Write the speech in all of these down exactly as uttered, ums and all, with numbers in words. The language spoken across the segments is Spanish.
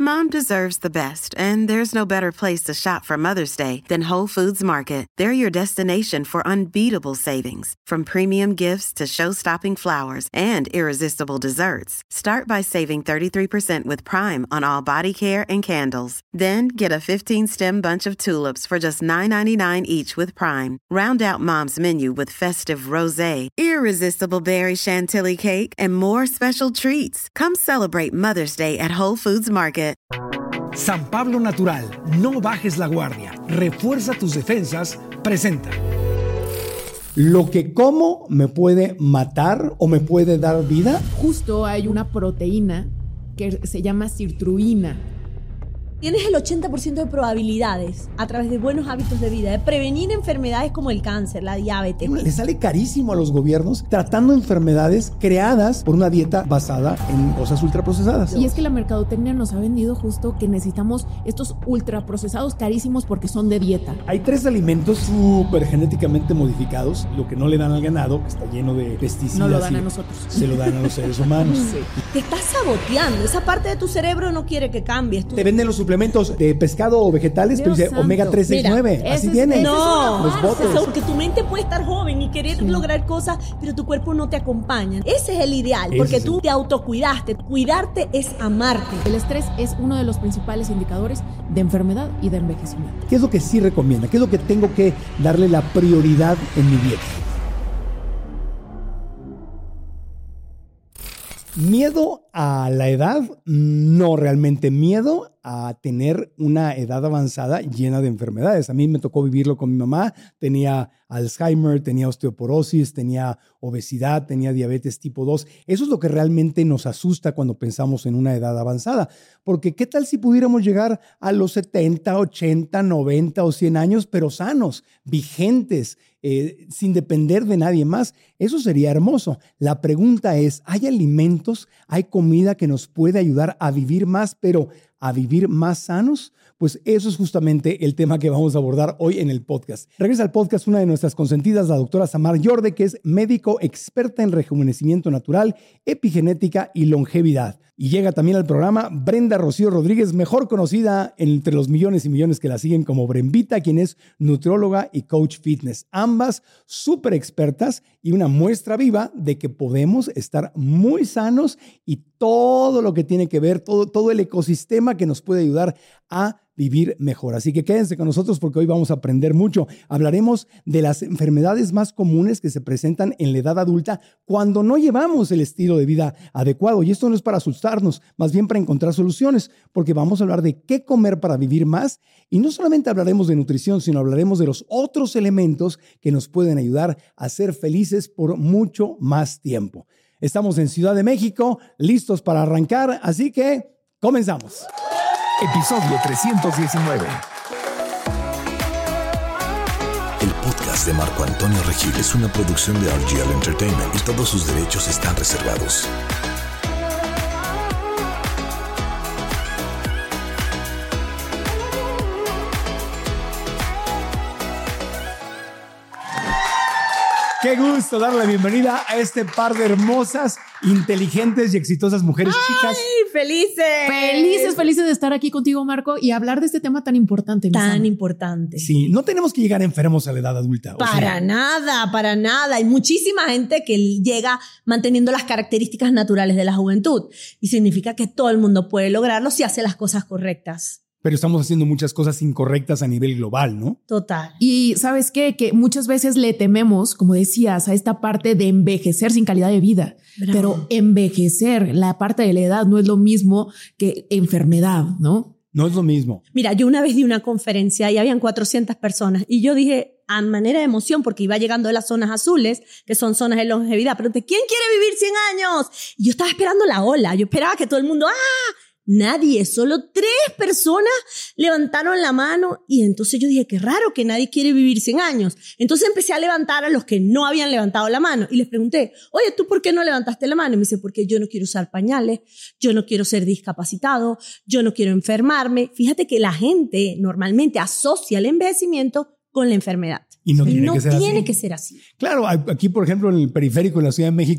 Mom deserves the best, and there's no better place to shop for Mother's Day than Whole Foods Market. They're your destination for unbeatable savings, from premium gifts to show-stopping flowers and irresistible desserts. Start by saving thirty-three percent with Prime on all body care and candles. Then get a fifteen-stem bunch of tulips for just nine ninety-nine each with Prime. Round out Mom's menu with festive rosé, irresistible berry chantilly cake, and more special treats. Come celebrate Mother's Day at Whole Foods Market. San Pablo Natural, no bajes la guardia, refuerza tus defensas, presenta. ¿Lo que como me puede matar o me puede dar vida? Justo hay una proteína que se llama sirtuina. Tienes el ochenta por ciento de probabilidades, a través de buenos hábitos de vida, de prevenir enfermedades como el cáncer, la diabetes. Le sale carísimo a los gobiernos tratando enfermedades creadas por una dieta basada en cosas ultraprocesadas. Y es que la mercadotecnia nos ha vendido justo que necesitamos estos ultraprocesados carísimos porque son de dieta. Hay tres alimentos súper genéticamente modificados, lo que no le dan al ganado, que está lleno de pesticidas. No lo dan a nosotros. Se lo dan a los seres humanos. Sí. Te estás saboteando, esa parte de tu cerebro no quiere que cambies. Tú... Te venden los suplementos de pescado o vegetales, Dios pero dice santo. omega tres sesenta y nueve. Así es, viene. No, los botes. eso, porque tu mente puede estar joven y querer sí. lograr cosas, pero tu cuerpo no te acompaña. Ese es el ideal, Ese porque es tú el... te autocuidaste. Cuidarte es amarte. El estrés es uno de los principales indicadores de enfermedad y de envejecimiento. ¿Qué es lo que sí recomienda? ¿Qué es lo que tengo que darle la prioridad en mi dieta? ¿Miedo a la edad? No realmente. Miedo a tener una edad avanzada llena de enfermedades. A mí me tocó vivirlo con mi mamá. Tenía Alzheimer, tenía osteoporosis, tenía obesidad, tenía diabetes tipo dos. Eso es lo que realmente nos asusta cuando pensamos en una edad avanzada. Porque ¿qué tal si pudiéramos llegar a los setenta, ochenta, noventa o cien años, pero sanos, vigentes, eh, sin depender de nadie más? Eso sería hermoso. La pregunta es, ¿hay alimentos, hay comida que nos puede ayudar a vivir más, pero a vivir más sanos? Pues eso es justamente el tema que vamos a abordar hoy en el podcast. Regresa al podcast una de nuestras consentidas, la doctora Samar Yorde, que es médico experta en rejuvenecimiento natural, epigenética y longevidad. Y llega también al programa Brenda Rocío Rodríguez, mejor conocida entre los millones y millones que la siguen como Brembita, quien es nutrióloga y coach fitness. Ambas súper expertas y una muestra viva de que podemos estar muy sanos y todo lo que tiene que ver, todo, todo el ecosistema que nos puede ayudar a vivir mejor. Así que quédense con nosotros porque hoy vamos a aprender mucho. Hablaremos de las enfermedades más comunes que se presentan en la edad adulta cuando no llevamos el estilo de vida adecuado. Y esto no es para asustarnos, más bien para encontrar soluciones, porque vamos a hablar de qué comer para vivir más. Y no solamente hablaremos de nutrición, sino hablaremos de los otros elementos que nos pueden ayudar a ser felices por mucho más tiempo. Estamos en Ciudad de México, listos para arrancar, así que comenzamos. Episodio trescientos diecinueve. El podcast de Marco Antonio Regil es una producción de R G L Entertainment y todos sus derechos están reservados. Qué gusto darle la bienvenida a este par de hermosas, inteligentes y exitosas mujeres. ¡Ay, chicas! felices! Felices, felices de estar aquí contigo, Marco, y hablar de este tema tan importante. Tan importante. Sí, no tenemos que llegar enfermos a la edad adulta. Para o sea, nada, para nada. Hay muchísima gente que llega manteniendo las características naturales de la juventud y significa que todo el mundo puede lograrlo si hace las cosas correctas. Pero estamos haciendo muchas cosas incorrectas a nivel global, ¿no? Total. Y ¿sabes qué? Que muchas veces le tememos, como decías, a esta parte de envejecer sin calidad de vida. Bravo. Pero envejecer, la parte de la edad, no es lo mismo que enfermedad, ¿no? No es lo mismo. Mira, yo una vez di una conferencia y habían cuatrocientas personas y yo dije, a manera de emoción, porque iba llegando de las zonas azules, que son zonas de longevidad, pregunté, ¿quién quiere vivir cien años? Y yo estaba esperando la ola, yo esperaba que todo el mundo, ¡ah! Nadie, solo tres personas levantaron la mano y entonces yo dije, qué raro que nadie quiere vivir cien años. Entonces empecé a levantar a los que no habían levantado la mano y les pregunté, oye, ¿tú por qué no levantaste la mano? Y me dice, porque yo no quiero usar pañales, yo no quiero ser discapacitado, yo no quiero enfermarme. Fíjate que la gente normalmente asocia el envejecimiento con la enfermedad. Y no tiene, no que, ser tiene así. que ser así. Claro, aquí, por ejemplo, en el periférico de la Ciudad de México,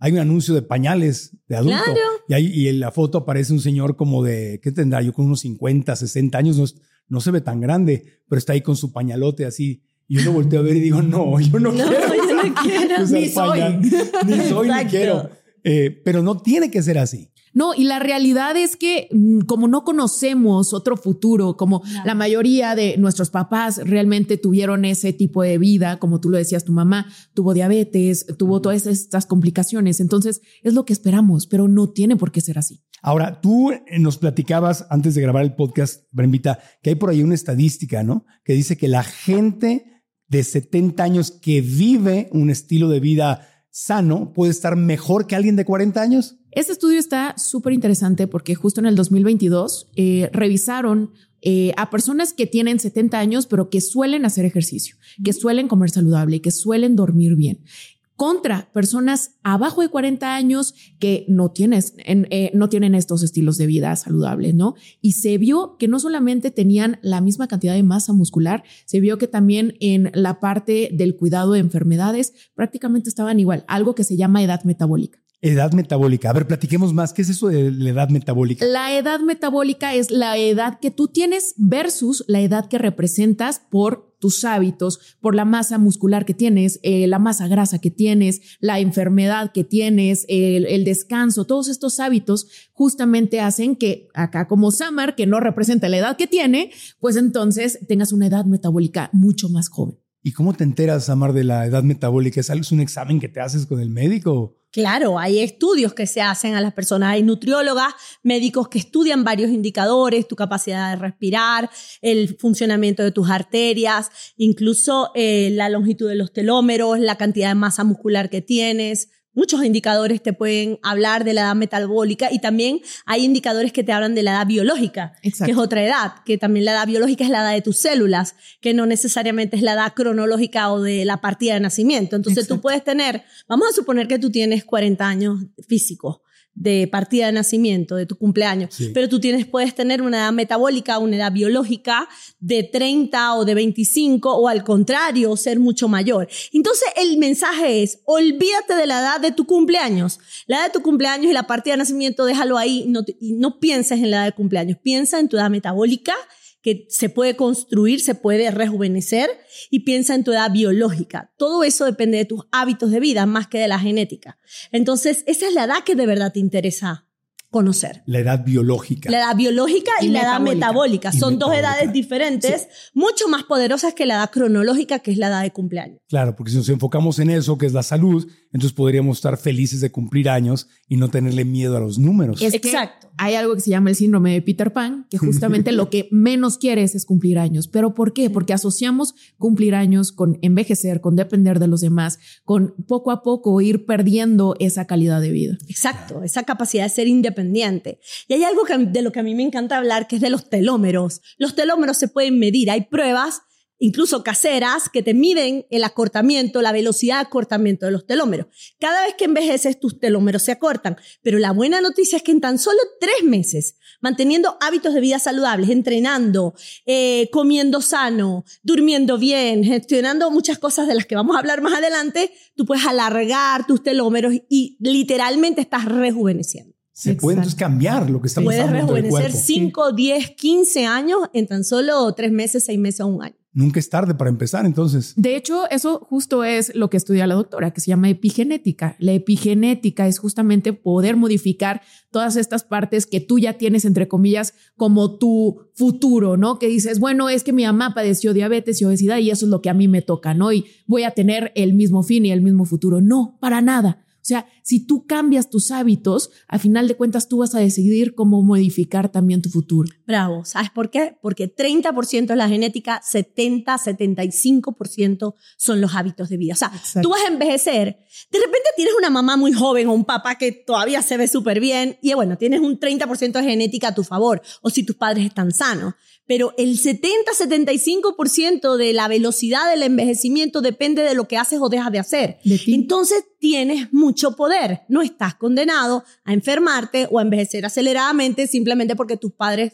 hay un anuncio de pañales de adulto. Claro. Y, ahí, y en la foto aparece un señor como de, ¿qué tendrá? Yo con unos cincuenta, sesenta años, no, no se ve tan grande, pero está ahí con su pañalote así. Y yo lo volteo a ver y digo, no, yo no, No, quiero. yo no quiero. usar Ni soy. pañal. Ni soy, ni Exacto. quiero. Eh, pero no tiene que ser así. No, y la realidad es que mm, como no conocemos otro futuro, como Claro. la mayoría de nuestros papás realmente tuvieron ese tipo de vida, como tú lo decías, tu mamá tuvo diabetes, tuvo todas estas complicaciones, entonces es lo que esperamos, pero no tiene por qué ser así. Ahora, tú nos platicabas antes de grabar el podcast, Brembita, que hay por ahí una estadística, ¿no? Que dice que la gente de setenta años que vive un estilo de vida sano puede estar mejor que alguien de cuarenta años. Este estudio está súper interesante porque justo en el dos mil veintidós eh, revisaron eh, a personas que tienen setenta años, pero que suelen hacer ejercicio, que suelen comer saludable, que suelen dormir bien, contra personas abajo de cuarenta años que no, tienes, en, eh, no tienen estos estilos de vida saludables, ¿no? Y se vio que no solamente tenían la misma cantidad de masa muscular, se vio que también en la parte del cuidado de enfermedades prácticamente estaban igual, algo que se llama edad metabólica. Edad metabólica. A ver, platiquemos más. ¿Qué es eso de la edad metabólica? La edad metabólica es la edad que tú tienes versus la edad que representas por tus hábitos, por la masa muscular que tienes, eh, la masa grasa que tienes, la enfermedad que tienes, el, el descanso. Todos estos hábitos justamente hacen que acá como Samar, que no representa la edad que tiene, pues entonces tengas una edad metabólica mucho más joven. ¿Y cómo te enteras, Samar, de la edad metabólica? ¿Es algo- es un examen que te haces con el médico? Claro, hay estudios que se hacen a las personas, hay nutriólogas, médicos que estudian varios indicadores, tu capacidad de respirar, el funcionamiento de tus arterias, incluso eh, la longitud de los telómeros, la cantidad de masa muscular que tienes. Muchos indicadores te pueden hablar de la edad metabólica y también hay indicadores que te hablan de la edad biológica, Exacto. que es otra edad, que también la edad biológica es la edad de tus células, que no necesariamente es la edad cronológica o de la partida de nacimiento. Entonces Exacto. tú puedes tener, vamos a suponer que tú tienes cuarenta años físicos de partida de nacimiento, de tu cumpleaños, Sí. pero tú tienes, puedes tener una edad metabólica, una edad biológica de treinta o de veinticinco o al contrario, ser mucho mayor. Entonces el mensaje es, olvídate de la edad de tu cumpleaños. La edad de tu cumpleaños y la partida de nacimiento, déjalo ahí, no, te- y no pienses en la edad de cumpleaños, piensa en tu edad metabólica, que se puede construir, se puede rejuvenecer, y piensa en tu edad biológica. Todo eso depende de tus hábitos de vida más que de la genética. Entonces, esa es la edad que de verdad te interesa conocer. La edad biológica. La edad biológica y, Y la edad metabólica. metabólica. Y Son dos metabólica. edades diferentes, mucho más poderosas que la edad cronológica, que es la edad de cumpleaños. Claro, porque si nos enfocamos en eso, que es la salud, entonces podríamos estar felices de cumplir años y no tenerle miedo a los números. Es Exacto. que hay algo que se llama el síndrome de Peter Pan, que justamente lo que menos quieres es cumplir años. ¿Pero por qué? Porque asociamos cumplir años con envejecer, con depender de los demás, con poco a poco ir perdiendo esa calidad de vida. Exacto, esa capacidad de ser independiente. Y hay algo que, de lo que a mí me encanta hablar, que es de los telómeros. Los telómeros se pueden medir. Hay pruebas, incluso caseras, que te miden el acortamiento, la velocidad de acortamiento de los telómeros. Cada vez que envejeces, tus telómeros se acortan. Pero la buena noticia es que en tan solo tres meses, manteniendo hábitos de vida saludables, entrenando, eh, comiendo sano, durmiendo bien, gestionando muchas cosas de las que vamos a hablar más adelante, tú puedes alargar tus telómeros y literalmente estás rejuveneciendo. Se puede entonces cambiar lo que está Puedes pasando dentro del rejuvenecer cuerpo. cinco, diez, quince años en tan solo tres meses, seis meses o un año. Nunca es tarde para empezar, entonces. De hecho, eso justo es lo que estudia la doctora, que se llama epigenética. La epigenética es justamente poder modificar todas estas partes que tú ya tienes, entre comillas, como tu futuro, ¿no? Que dices, bueno, es que mi mamá padeció diabetes y obesidad y eso es lo que a mí me toca, ¿no? Y voy a tener el mismo fin y el mismo futuro. No, para nada. O sea, si tú cambias tus hábitos, a final de cuentas tú vas a decidir cómo modificar también tu futuro. Bravo. ¿Sabes por qué? Porque treinta por ciento es la genética, setenta, setenta y cinco por ciento son los hábitos de vida. O sea, Exacto. tú vas a envejecer. De repente tienes una mamá muy joven o un papá que todavía se ve súper bien y bueno, tienes un treinta por ciento de genética a tu favor o si tus padres están sanos. Pero el setenta, setenta y cinco por ciento de la velocidad del envejecimiento depende de lo que haces o dejas de hacer. De ti. Entonces tienes mucho poder. No estás condenado a enfermarte o a envejecer aceleradamente simplemente porque tus padres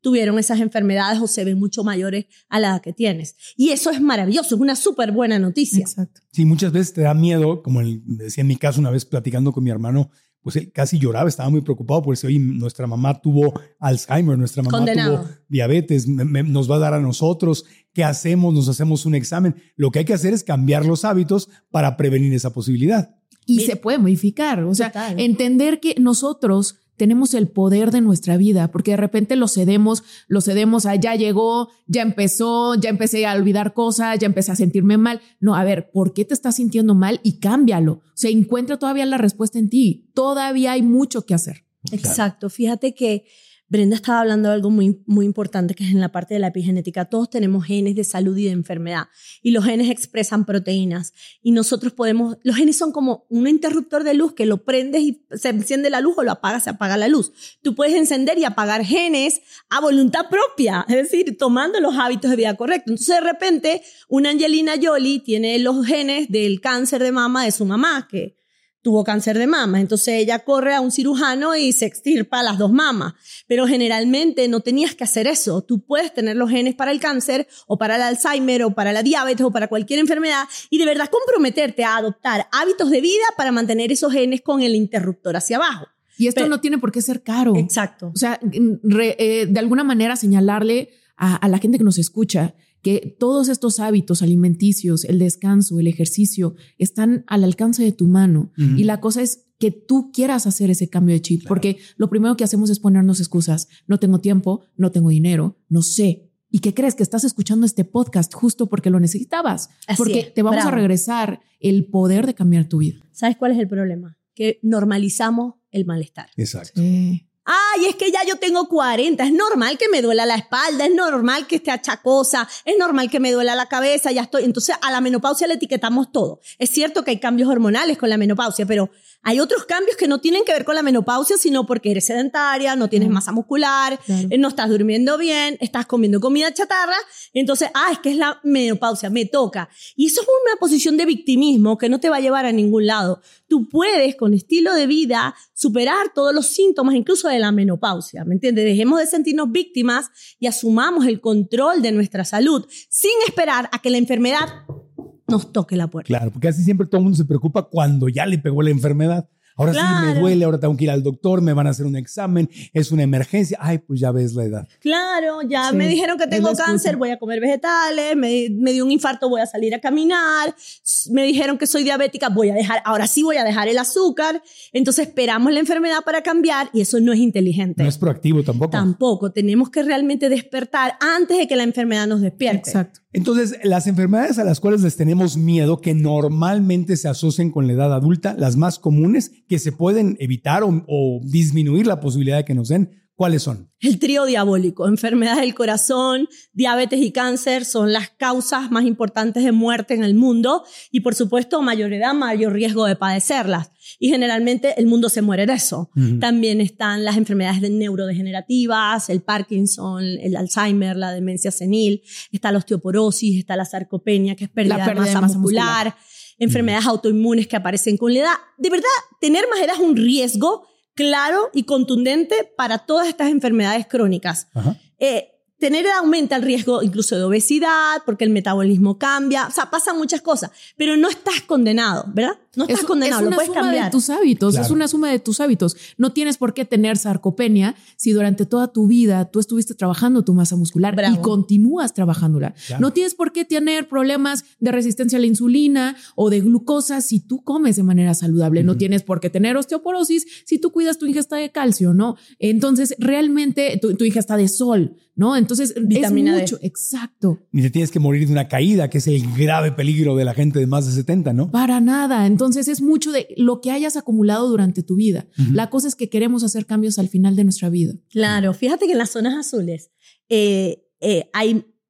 tuvieron esas enfermedades o se ven mucho mayores a la edad que tienes. Y eso es maravilloso, es una súper buena noticia. Exacto. Sí, muchas veces te da miedo, como el, decía en mi caso una vez platicando con mi hermano, pues él casi lloraba, estaba muy preocupado porque oye, nuestra mamá tuvo Alzheimer, nuestra mamá Condenado. tuvo diabetes, me, me, nos va a dar a nosotros, ¿qué hacemos? Nos hacemos un examen. Lo que hay que hacer es cambiar los hábitos para prevenir esa posibilidad. Y Mira. se puede modificar, o sea, Total. entender que nosotros tenemos el poder de nuestra vida, porque de repente lo cedemos, lo cedemos a ya llegó, ya empezó, ya empecé a olvidar cosas, ya empecé a sentirme mal. No, a ver, ¿por qué te estás sintiendo mal? Y cámbialo. O sea, encuentra todavía la respuesta en ti. Todavía hay mucho que hacer. Exacto. Fíjate que Brenda estaba hablando de algo muy, muy importante, que es en la parte de la epigenética. Todos tenemos genes de salud y de enfermedad, y los genes expresan proteínas, y nosotros podemos, los genes son como un interruptor de luz que lo prendes y se enciende la luz, o lo apagas, se apaga la luz. Tú puedes encender y apagar genes a voluntad propia, es decir, tomando los hábitos de vida correctos. Entonces, de repente, una Angelina Jolie tiene los genes del cáncer de mama de su mamá, que tuvo cáncer de mama. Entonces ella corre a un cirujano y se extirpa las dos mamas. Pero generalmente no tenías que hacer eso. Tú puedes tener los genes para el cáncer o para el Alzheimer o para la diabetes o para cualquier enfermedad y de verdad comprometerte a adoptar hábitos de vida para mantener esos genes con el interruptor hacia abajo. Y esto Pero, no tiene por qué ser caro. Exacto. O sea, re, eh, de alguna manera señalarle a, a la gente que nos escucha que todos estos hábitos alimenticios, el descanso, el ejercicio, están al alcance de tu mano. Uh-huh. Y la cosa es que tú quieras hacer ese cambio de chip, claro. Porque lo primero que hacemos es ponernos excusas. No tengo tiempo, no tengo dinero, no sé. ¿Y qué crees? Que estás escuchando este podcast justo porque lo necesitabas. Así porque es, te vamos bravo. a regresar el poder de cambiar tu vida. ¿Sabes cuál es el problema? Que normalizamos el malestar. Exacto. Sí. Ay, es que ya yo tengo cuarenta, es normal que me duela la espalda, es normal que esté achacosa, es normal que me duela la cabeza, ya estoy. Entonces a la menopausia le etiquetamos todo. Es cierto que hay cambios hormonales con la menopausia, pero hay otros cambios que no tienen que ver con la menopausia, sino porque eres sedentaria, no tienes masa muscular, claro. No estás durmiendo bien, estás comiendo comida chatarra. Entonces, ah, es que es la menopausia, me toca. Y eso es una posición de victimismo que no te va a llevar a ningún lado. Tú puedes, con estilo de vida, superar todos los síntomas, incluso de la menopausia, ¿me entiendes? Dejemos de sentirnos víctimas y asumamos el control de nuestra salud sin esperar a que la enfermedad nos toque la puerta. Claro, porque así siempre todo el mundo se preocupa cuando ya le pegó la enfermedad. Ahora claro. Sí me duele, ahora tengo que ir al doctor, me van a hacer un examen, es una emergencia. Ay, pues ya ves la edad. Claro, ya sí, me dijeron que tengo cáncer, voy a comer vegetales, me, me dio un infarto, voy a salir a caminar, me dijeron que soy diabética, voy a dejar, ahora sí voy a dejar el azúcar. Entonces esperamos la enfermedad para cambiar y eso no es inteligente. No es proactivo tampoco. Tampoco, tenemos que realmente despertar antes de que la enfermedad nos despierte. Exacto. Entonces, las enfermedades a las cuales les tenemos miedo, que normalmente se asocian con la edad adulta, las más comunes, que se pueden evitar o, o disminuir la posibilidad de que nos den, ¿cuáles son? El trío diabólico, enfermedades del corazón, diabetes y cáncer son las causas más importantes de muerte en el mundo y por supuesto mayor edad, mayor riesgo de padecerlas y generalmente el mundo se muere de eso. Uh-huh. También están las enfermedades neurodegenerativas, el Parkinson, el Alzheimer, la demencia senil, está la osteoporosis, está la sarcopenia que es pérdida, pérdida de masa, de masa muscular, muscular. Enfermedades uh-huh. autoinmunes que aparecen con la edad. De verdad, tener más edad es un riesgo claro y contundente para todas estas enfermedades crónicas. Eh, tener edad aumenta el riesgo incluso de obesidad, porque el metabolismo cambia, o sea, pasan muchas cosas, pero no estás condenado, ¿verdad? No estás es, condenado, es lo puedes cambiar. Es una suma de tus hábitos, claro. Es una suma de tus hábitos. No tienes por qué tener sarcopenia si durante toda tu vida tú estuviste trabajando tu masa muscular. Bravo. Y continúas trabajándola. Claro. No tienes por qué tener problemas de resistencia a la insulina o de glucosa si tú comes de manera saludable. Uh-huh. No tienes por qué tener osteoporosis si tú cuidas tu ingesta de calcio, ¿no? Entonces, realmente tu, tu ingesta de sol, ¿no? Entonces, vitamina es mucho. D. Exacto. Ni te tienes que morir de una caída, que es el grave peligro de la gente de más de setenta, ¿no? Para nada. Entonces, Entonces es mucho de lo que hayas acumulado durante tu vida. Uh-huh. La cosa es que queremos hacer cambios al final de nuestra vida. Claro, fíjate que en las zonas azules eh, eh, hay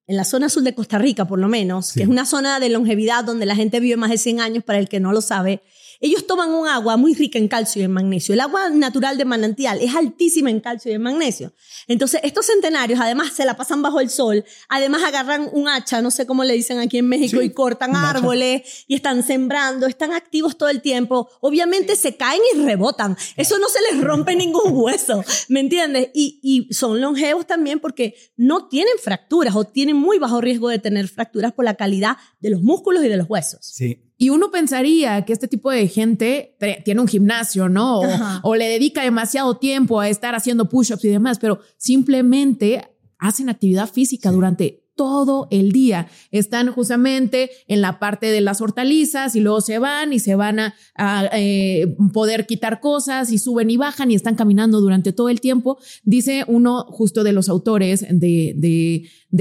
en la zona sur de Costa Rica por lo menos, Sí. que es una zona de longevidad donde la gente vive más de cien años, para el que no lo sabe, ellos toman un agua muy rica en calcio y en magnesio. El agua natural de manantial es altísima en calcio y en magnesio. Entonces, estos centenarios, además, se la pasan bajo el sol. Además, agarran un hacha, no sé cómo le dicen aquí en México, Sí, y cortan un hacha. árboles y están sembrando, están activos todo el tiempo. Obviamente, se caen y rebotan. Eso no se les rompe ningún hueso, ¿me entiendes? Y, y son longevos también porque no tienen fracturas o tienen muy bajo riesgo de tener fracturas por la calidad de los músculos y de los huesos. Sí. Y uno pensaría que este tipo de gente tre- tiene un gimnasio, ¿no? O, o le dedica demasiado tiempo a estar haciendo push-ups y demás, pero simplemente hacen actividad física durante todo el día. Están justamente en la parte de las hortalizas y luego se van y se van a, a eh, poder quitar cosas y suben y bajan y están caminando durante todo el tiempo. Dice uno justo de los autores de, de,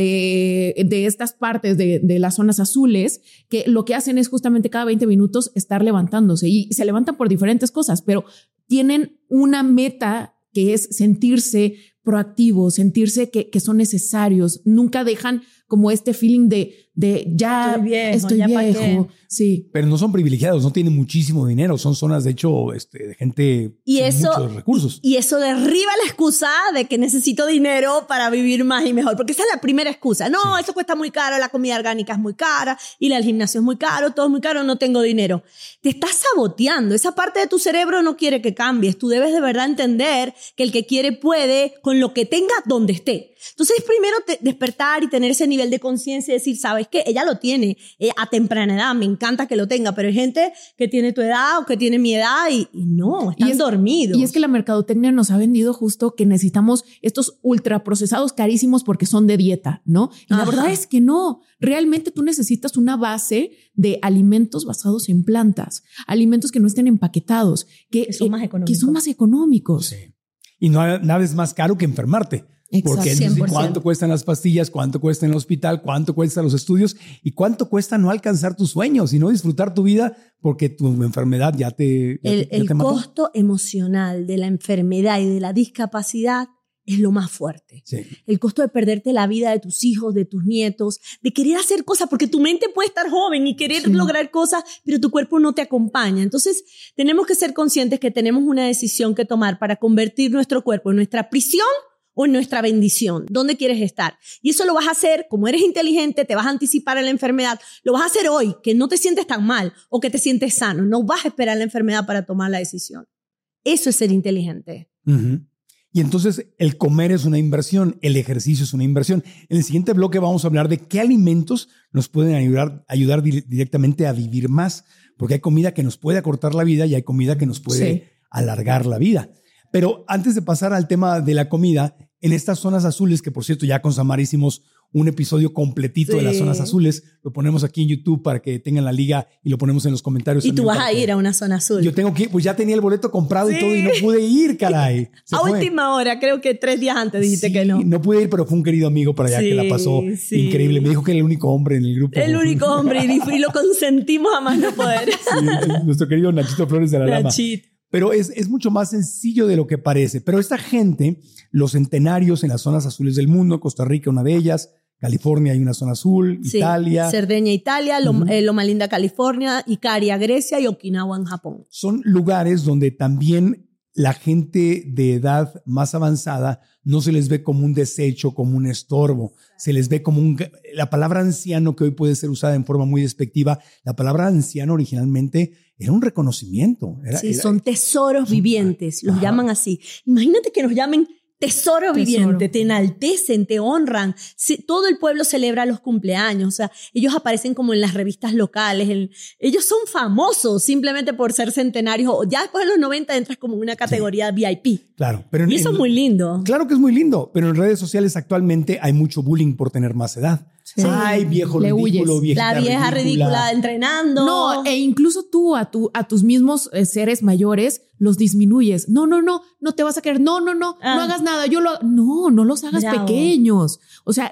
de, de estas partes de, de las zonas azules, que lo que hacen es justamente cada veinte minutos estar levantándose y se levantan por diferentes cosas, pero tienen una meta que es sentirse proactivos, sentirse que, que son necesarios. Nunca dejan como este feeling de, de ya Estoy viejo, estoy ya pa' viejo. qué. Sí. Pero no son privilegiados, no tienen muchísimo dinero. Son zonas, de hecho, este, de gente Y sin eso, muchos recursos. y eso derriba la excusa de que necesito dinero para vivir más y mejor, porque esa es la primera excusa. No, Sí. eso cuesta muy caro, la comida orgánica es muy cara, ir al gimnasio es muy caro, todo es muy caro, no tengo dinero. Te estás saboteando. Esa parte de tu cerebro no quiere que cambies. Tú debes de verdad entender que el que quiere puede con lo que tenga donde esté. Entonces, primero te, despertar y tener ese nivel de conciencia y decir, ¿sabes qué? Ella lo tiene eh, a temprana edad, me encanta que lo tenga, pero hay gente que tiene tu edad o que tiene mi edad y, y no, están Y es- dormidos. Y es que la mercadotecnia nos ha vendido justo que necesitamos estos ultraprocesados carísimos porque son de dieta, ¿no? Y la Ajá. verdad es que no. Realmente tú necesitas una base de alimentos basados en plantas, alimentos que no estén empaquetados, que, Que son más eh, económicos. que son más económicos. Sí. Y no hay- nada es más caro que enfermarte. Exacto. Porque cien por ciento. cuánto cuestan las pastillas, cuánto cuesta en el hospital, cuánto cuestan los estudios y cuánto cuesta no alcanzar tus sueños y no disfrutar tu vida porque tu enfermedad ya te, ya El, te, ya el te mató. costo emocional de la enfermedad y de la discapacidad es lo más fuerte. Sí. El costo de perderte la vida de tus hijos, de tus nietos, de querer hacer cosas, porque tu mente puede estar joven y querer Sí. lograr cosas, pero tu cuerpo no te acompaña. Entonces, tenemos que ser conscientes que tenemos una decisión que tomar para convertir nuestro cuerpo en nuestra prisión o en nuestra bendición. ¿Dónde quieres estar? Y eso lo vas a hacer, como eres inteligente, te vas a anticipar a la enfermedad, lo vas a hacer hoy, que no te sientes tan mal o que te sientes sano. No vas a esperar la enfermedad para tomar la decisión. Eso es ser inteligente. Ujú. Y entonces el comer es una inversión, el ejercicio es una inversión. En el siguiente bloque vamos a hablar de qué alimentos nos pueden ayudar, ayudar di- directamente a vivir más, porque hay comida que nos puede acortar la vida y hay comida que nos puede Sí. alargar la vida. Pero antes de pasar al tema de la comida, en estas zonas azules, que por cierto ya con Samara hicimos un episodio completito Sí. de las zonas azules, lo ponemos aquí en YouTube para que tengan la liga y lo ponemos en los comentarios. Y tú también vas para a que- ir a una zona azul. Yo tengo que ir, pues ya tenía el boleto comprado y Sí. todo y no pude ir, caray. Se a fue. última hora, creo que tres días antes dijiste Sí, que no. No pude ir, pero fue un querido amigo para allá Sí, que la pasó sí. increíble. Me dijo que era el único hombre en el grupo. El único hombre y, y lo consentimos a más no poder. Sí, nuestro querido Nachito Flores de la Lama. Nachito. Pero es, es mucho más sencillo de lo que parece. Pero esta gente, los centenarios en las zonas azules del mundo, Costa Rica, una de ellas, California hay una zona azul, Sí, Italia, Cerdeña, Italia, Lom- Ujú. eh, Loma Linda, California, Icaria, Grecia y Okinawa en Japón. son lugares donde también la gente de edad más avanzada no se les ve como un desecho, como un estorbo. Se les ve como un... La palabra anciano, que hoy puede ser usada en forma muy despectiva, la palabra anciano originalmente era un reconocimiento. Era, Sí, era- son tesoros vivientes, los Ajá. llaman así. Imagínate que nos llamen tesoro, Tesoro. viviente, te enaltecen, te honran. Sí, todo el pueblo celebra los cumpleaños, o sea, ellos aparecen como en las revistas locales, en- ellos son famosos simplemente por ser centenarios, o ya después de los noventa entras como en una categoría V I P. Claro, pero en- Y eso en- es muy lindo. Claro que es muy lindo, pero en redes sociales actualmente hay mucho bullying por tener más edad. Sí. Ay, viejo Le ridículo, huyes. viejita La vieja ridícula entrenando. No, e incluso tú a, tu, a tus mismos eh, seres mayores los disminuyes. No, no, no, no te vas a querer. No, no, no, Ah. no hagas nada. Yo lo... No, no los hagas Bravo. pequeños. O sea,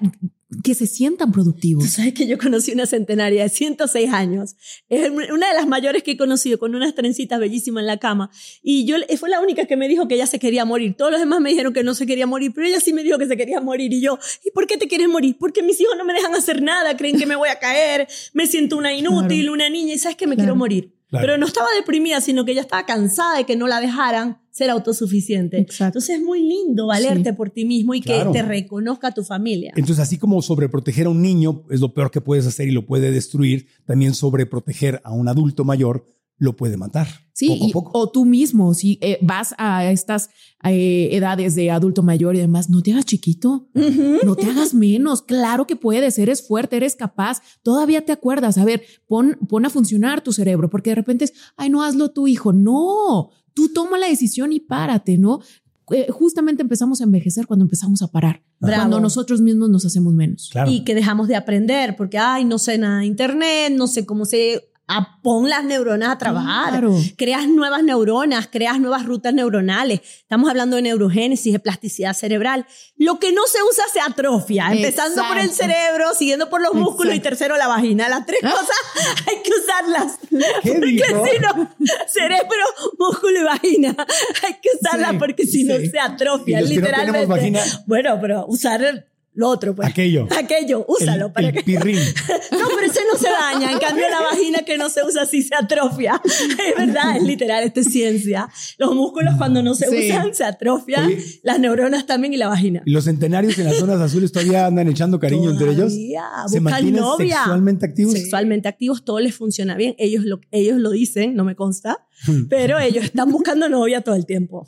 que se sientan productivos. Tú sabes que yo conocí una centenaria de ciento seis años. Es una de las mayores que he conocido, con unas trencitas bellísimas en la cama. Y yo fue la única que me dijo que ella se quería morir. Todos los demás me dijeron que no se quería morir, pero ella sí me dijo que se quería morir. Y yo, ¿y por qué te quieres morir? Porque mis hijos no me dejan hacer nada, creen que me voy a caer, me siento una inútil, claro. una niña, y sabes que me claro. quiero morir. Claro. Pero no estaba deprimida, sino que ella estaba cansada de que no la dejaran ser autosuficiente. Exacto. Entonces es muy lindo valerte sí. por ti mismo y claro. que te reconozca tu familia. Entonces, así como sobreproteger a un niño es lo peor que puedes hacer y lo puede destruir, también sobreproteger a un adulto mayor lo puede matar. Sí, poco a y, poco. O tú mismo, si eh, vas a estas eh, edades de adulto mayor y demás, no te hagas chiquito, uh-huh. no te hagas menos. Claro que puedes, eres fuerte, eres capaz, todavía te acuerdas. A ver, pon, pon a funcionar tu cerebro, porque de repente es, ay, no, hazlo tu hijo. No, tú toma la decisión y párate, ¿no? Eh, justamente empezamos a envejecer cuando empezamos a parar, Bravo. Cuando nosotros mismos nos hacemos menos. Claro. Y que dejamos de aprender, porque, ay, no sé nada de internet, no sé cómo se... A pon las neuronas a trabajar, claro. creas nuevas neuronas, creas nuevas rutas neuronales. Estamos hablando de neurogénesis, de plasticidad cerebral. Lo que no se usa se atrofia, Exacto. empezando por el cerebro, siguiendo por los Exacto. músculos y tercero la vagina. Las tres cosas hay que usarlas. ¿Qué porque dijo? si no, cerebro, músculo y vagina, hay que usarlas sí, porque si sí. no se atrofia, literalmente. No vagina... Bueno, pero usar... Lo otro, pues. Aquello. Aquello, úsalo. El, para el que... pirrín. No, pero ese no se daña. En cambio, la vagina que no se usa sí se atrofia. Es verdad, es literal, esto es ciencia. Los músculos cuando no se sí. usan se atrofian. Oye, las neuronas también y la vagina. ¿Y los centenarios en las zonas azules todavía andan echando cariño todavía, entre ellos? ¿Se mantienen novia. sexualmente activos? Sexualmente activos, todo les funciona bien. Ellos lo, ellos lo dicen, no me consta, pero ellos están buscando novia todo el tiempo.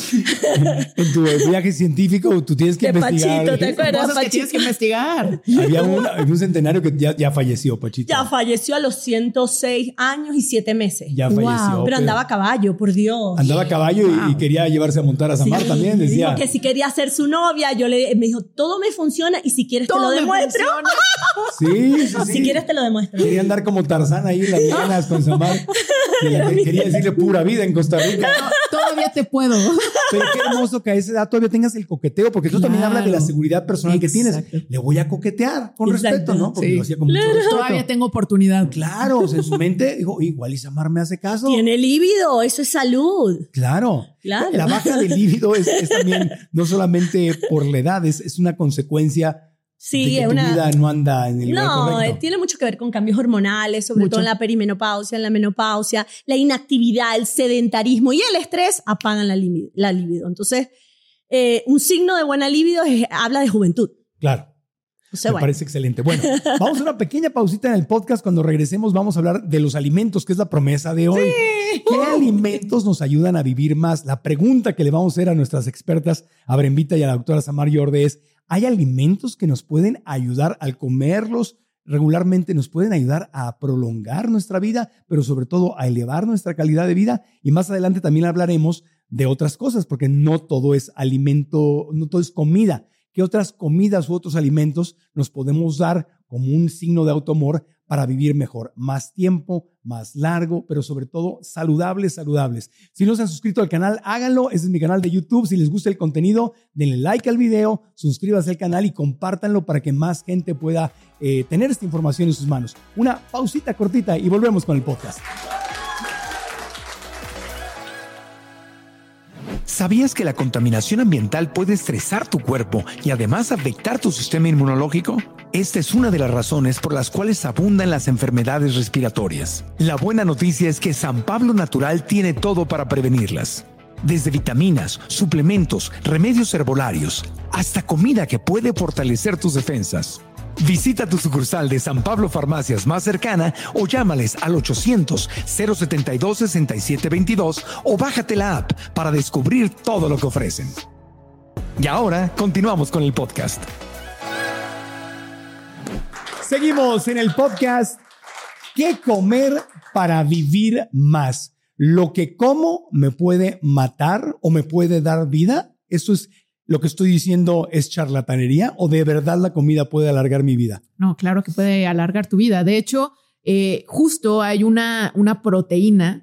En tu viaje científico tú tienes que de investigar. Pachito, ¿te acuerdas? Cosas que tienes que investigar. Había un, un centenario que ya, ya falleció, Pachito. Ya falleció a los ciento seis años y siete meses. Ya falleció. Wow. Pero, pero andaba a caballo, por Dios. Andaba a caballo wow. y, y quería llevarse a montar a Samar sí, también. Decía dijo que si quería ser su novia, yo le me dijo, todo me funciona y si quieres todo te lo demuestro. Sí, sí, sí. Si quieres te lo demuestro. Quería andar como Tarzán ahí en las llanas con Samar. Quería decirle pura vida en Costa Rica. No, todavía te puedo. Pero qué hermoso que a esa edad todavía tengas el coqueteo, porque eso claro. también habla de la seguridad personal Exacto. que tienes. Le voy a coquetear con Exacto. respeto, ¿no? Porque sí. lo hacía con claro. mucho respeto. Todavía tengo oportunidad. Claro, o sea, en su mente dijo, igual y Samar me hace caso. Tiene líbido, eso es salud. Claro. Claro. La baja de líbido es, es también, no solamente por la edad, es, es una consecuencia Sí, de que es tu una... vida no anda en el lugar No, correcto. tiene mucho que ver con cambios hormonales, sobre mucho. todo en la perimenopausia, en la menopausia, la inactividad, el sedentarismo y el estrés apagan la libido. La libido. Entonces, eh, un signo de buena libido es, habla de juventud. Claro. O sea, Me bueno. parece excelente. Bueno, vamos a una pequeña pausita en el podcast. Cuando regresemos vamos a hablar de los alimentos, que es la promesa de hoy. Sí. ¿Qué uh. alimentos nos ayudan a vivir más? La pregunta que le vamos a hacer a nuestras expertas, a Brembita y a la doctora Samar Yorde es, ¿hay alimentos que nos pueden ayudar al comerlos regularmente, nos pueden ayudar a prolongar nuestra vida, pero sobre todo a elevar nuestra calidad de vida? Y más adelante también hablaremos de otras cosas, porque no todo es alimento, no todo es comida. ¿Qué otras comidas u otros alimentos nos podemos dar como un signo de autoamor para vivir mejor? Más tiempo, más largo, pero sobre todo saludables, saludables. Si no se han suscrito al canal, háganlo. Ese es mi canal de YouTube. Si les gusta el contenido, denle like al video, suscríbanse al canal y compártanlo para que más gente pueda eh, tener esta información en sus manos. Una pausita cortita y volvemos con el podcast. ¿Sabías que la contaminación ambiental puede estresar tu cuerpo y además afectar tu sistema inmunológico? Esta es una de las razones por las cuales abundan las enfermedades respiratorias. La buena noticia es que San Pablo Natural tiene todo para prevenirlas. Desde vitaminas, suplementos, remedios herbolarios, hasta comida que puede fortalecer tus defensas. Visita tu sucursal de San Pablo Farmacias más cercana o llámales al ochocientos, cero setenta y dos, sesenta y siete veintidós o bájate la app para descubrir todo lo que ofrecen. Y ahora continuamos con el podcast. Seguimos en el podcast. ¿Qué comer para vivir más? ¿Lo que como me puede matar o me puede dar vida? Eso es... ¿Lo que estoy diciendo es charlatanería o de verdad la comida puede alargar mi vida? No, claro que puede alargar tu vida. De hecho, eh, justo hay una, una proteína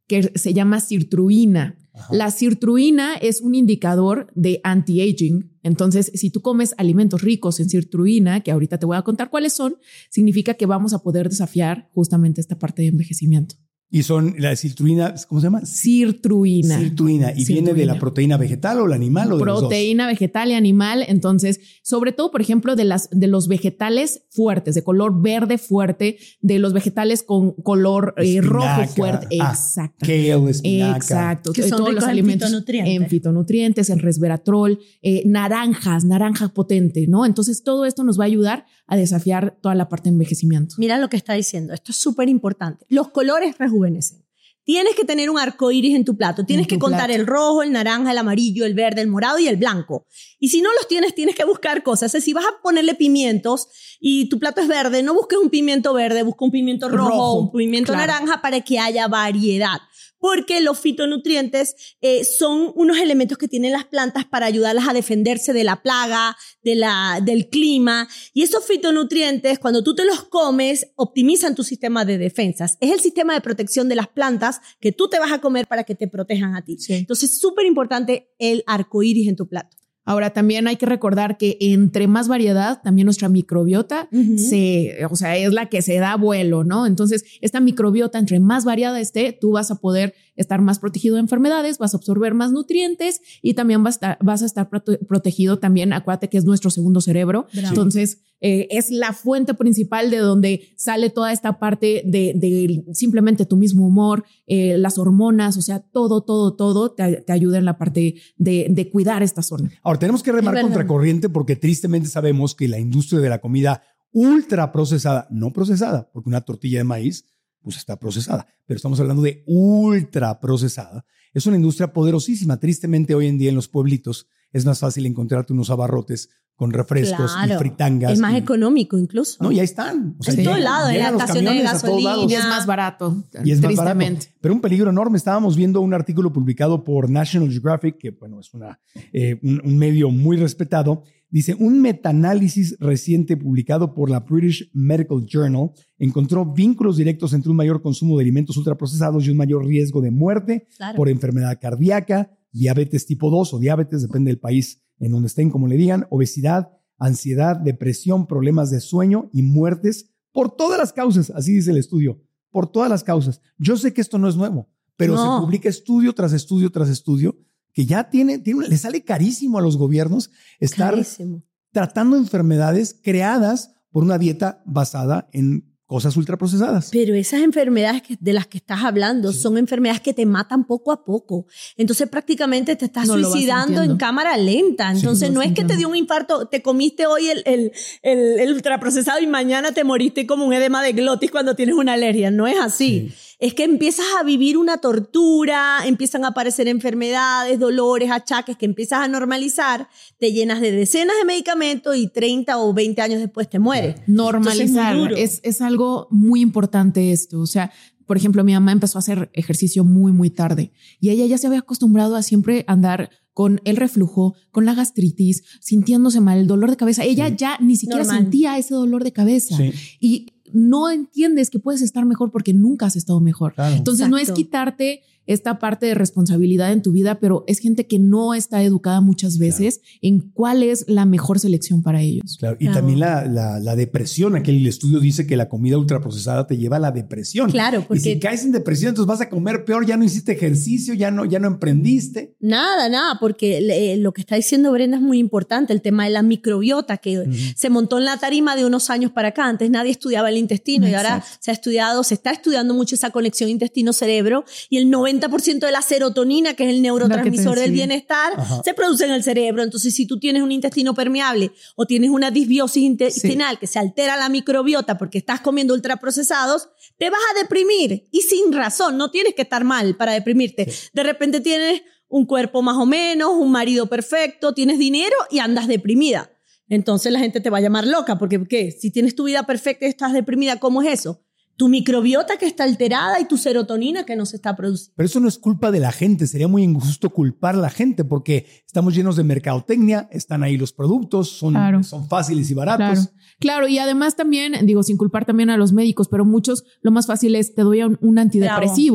que se llama sirtuina. Ajá. La sirtuina es un indicador de anti-aging. Entonces, si tú comes alimentos ricos en sirtuina, que ahorita te voy a contar cuáles son, significa que vamos a poder desafiar justamente esta parte de envejecimiento. Y son la sirtuina, ¿cómo se llama? Sirtuina. Sirtuina. ¿Y Sirtuina. viene de la proteína vegetal o la animal o de proteína los dos? Vegetal y animal. Entonces, sobre todo, por ejemplo, de las de los vegetales fuertes, de color verde fuerte, de los vegetales con color eh, rojo fuerte. Ah, Exacto. Kale, espinaca. Exacto. Que son todos los en alimentos fitonutrientes. en fitonutrientes, en resveratrol, eh, naranjas, naranja potente, ¿no? Entonces, todo esto nos va a ayudar a desafiar toda la parte de envejecimiento. Mira lo que está diciendo. Esto es súper importante. Los colores rejuvenecen. Tienes que tener un arco iris en tu plato. Tienes que contar plato. el rojo, el naranja, el amarillo, el verde, el morado y el blanco. Y si no los tienes, tienes que buscar cosas. O sea, si vas a ponerle pimientos y tu plato es verde, no busques un pimiento verde, busca un pimiento rojo, rojo un pimiento claro. naranja para que haya variedad. Porque los fitonutrientes eh, son unos elementos que tienen las plantas para ayudarlas a defenderse de la plaga, de la, del clima. Y esos fitonutrientes, cuando tú te los comes, optimizan tu sistema de defensas. Es el sistema de protección de las plantas que tú te vas a comer para que te protejan a ti. Sí. Entonces, es súper importante el arco iris en tu plato. Ahora, también hay que recordar que entre más variedad, también nuestra microbiota uh-huh. se, o sea, es la que se da vuelo, ¿no? Entonces, esta microbiota, entre más variada esté, tú vas a poder estar más protegido de enfermedades, vas a absorber más nutrientes y también vas a estar, vas a estar prote- protegido también. Acuérdate que es nuestro segundo cerebro. Bravo. Entonces, eh, es la fuente principal de donde sale toda esta parte de, de simplemente tu mismo humor, eh, las hormonas, o sea, todo, todo, todo te, te ayuda en la parte de, de cuidar esta zona. Ahora, tenemos que remar contracorriente porque tristemente sabemos que la industria de la comida ultra procesada, no procesada, porque una tortilla de maíz pues está procesada, pero estamos hablando de ultra procesada. Es una industria poderosísima. Tristemente hoy en día en los pueblitos es más fácil encontrarte unos abarrotes con refrescos claro. y fritangas. Es más y, económico incluso. No, ya están. O sea, en todo lado, en las estaciones de gasolina. Y es más barato, y es tristemente. Más barato. Pero un peligro enorme. Estábamos viendo un artículo publicado por National Geographic, que bueno, es una, eh, un, un medio muy respetado. Dice, un metaanálisis reciente publicado por la British Medical Journal encontró vínculos directos entre un mayor consumo de alimentos ultraprocesados y un mayor riesgo de muerte claro. por enfermedad cardíaca, diabetes tipo dos o diabetes, depende del país en donde estén, como le digan, obesidad, ansiedad, depresión, problemas de sueño y muertes por todas las causas, así dice el estudio, por todas las causas. Yo sé que esto no es nuevo, pero no. se publica estudio tras estudio tras estudio que ya tiene, tiene, le sale carísimo a los gobiernos estar carísimo. tratando enfermedades creadas por una dieta basada en cosas ultraprocesadas. Pero esas enfermedades que, de las que estás hablando sí. son enfermedades que te matan poco a poco. Entonces prácticamente te estás no suicidando en cámara lenta. Entonces sí, no es que te dio un infarto, te comiste hoy el, el, el, el ultraprocesado y mañana te moriste como un edema de glotis cuando tienes una alergia. No es así. Sí. Es que empiezas a vivir una tortura, empiezan a aparecer enfermedades, dolores, achaques que empiezas a normalizar, te llenas de decenas de medicamentos y treinta o veinte años después te mueres. Normalizar, es, es algo muy importante esto. O sea, por ejemplo, mi mamá empezó a hacer ejercicio muy, muy tarde y ella ya se había acostumbrado a siempre andar con el reflujo, con la gastritis, sintiéndose mal, el dolor de cabeza. Ella sí. ya ni siquiera Normal. sentía ese dolor de cabeza. Sí. Y no entiendes que puedes estar mejor porque nunca has estado mejor. Claro. Entonces Exacto. no es quitarte esta parte de responsabilidad en tu vida, pero es gente que no está educada muchas veces claro. en cuál es la mejor selección para ellos. Claro. Y claro. también la, la, la depresión. Aquel estudio dice que la comida ultraprocesada te lleva a la depresión. Claro, porque y si caes en depresión, entonces vas a comer peor, ya no hiciste ejercicio, ya no, ya no emprendiste. Nada, nada, porque eh, lo que está diciendo Brenda es muy importante, el tema de la microbiota que uh-huh. se montó en la tarima de unos años para acá. Antes nadie estudiaba el intestino Exacto. y ahora se ha estudiado, se está estudiando mucho esa conexión intestino-cerebro y el noventa por ciento de la serotonina, que es el neurotransmisor del bienestar, Ajá. se produce en el cerebro. Entonces, si tú tienes un intestino permeable o tienes una disbiosis intestinal sí. que se altera la microbiota porque estás comiendo ultraprocesados, te vas a deprimir y sin razón. No tienes que estar mal para deprimirte. Sí. De repente tienes un cuerpo más o menos, un marido perfecto, tienes dinero y andas deprimida. Entonces la gente te va a llamar loca porque ¿qué? Si tienes tu vida perfecta y estás deprimida, ¿cómo es eso? Tu microbiota que está alterada y tu serotonina que no se está produciendo. Pero eso no es culpa de la gente. Sería muy injusto culpar a la gente porque estamos llenos de mercadotecnia, están ahí los productos, son, claro. son fáciles y baratos. Claro. claro, y además también, digo, sin culpar también a los médicos, pero muchos, lo más fácil es te doy un, un antidepresivo. Bravo.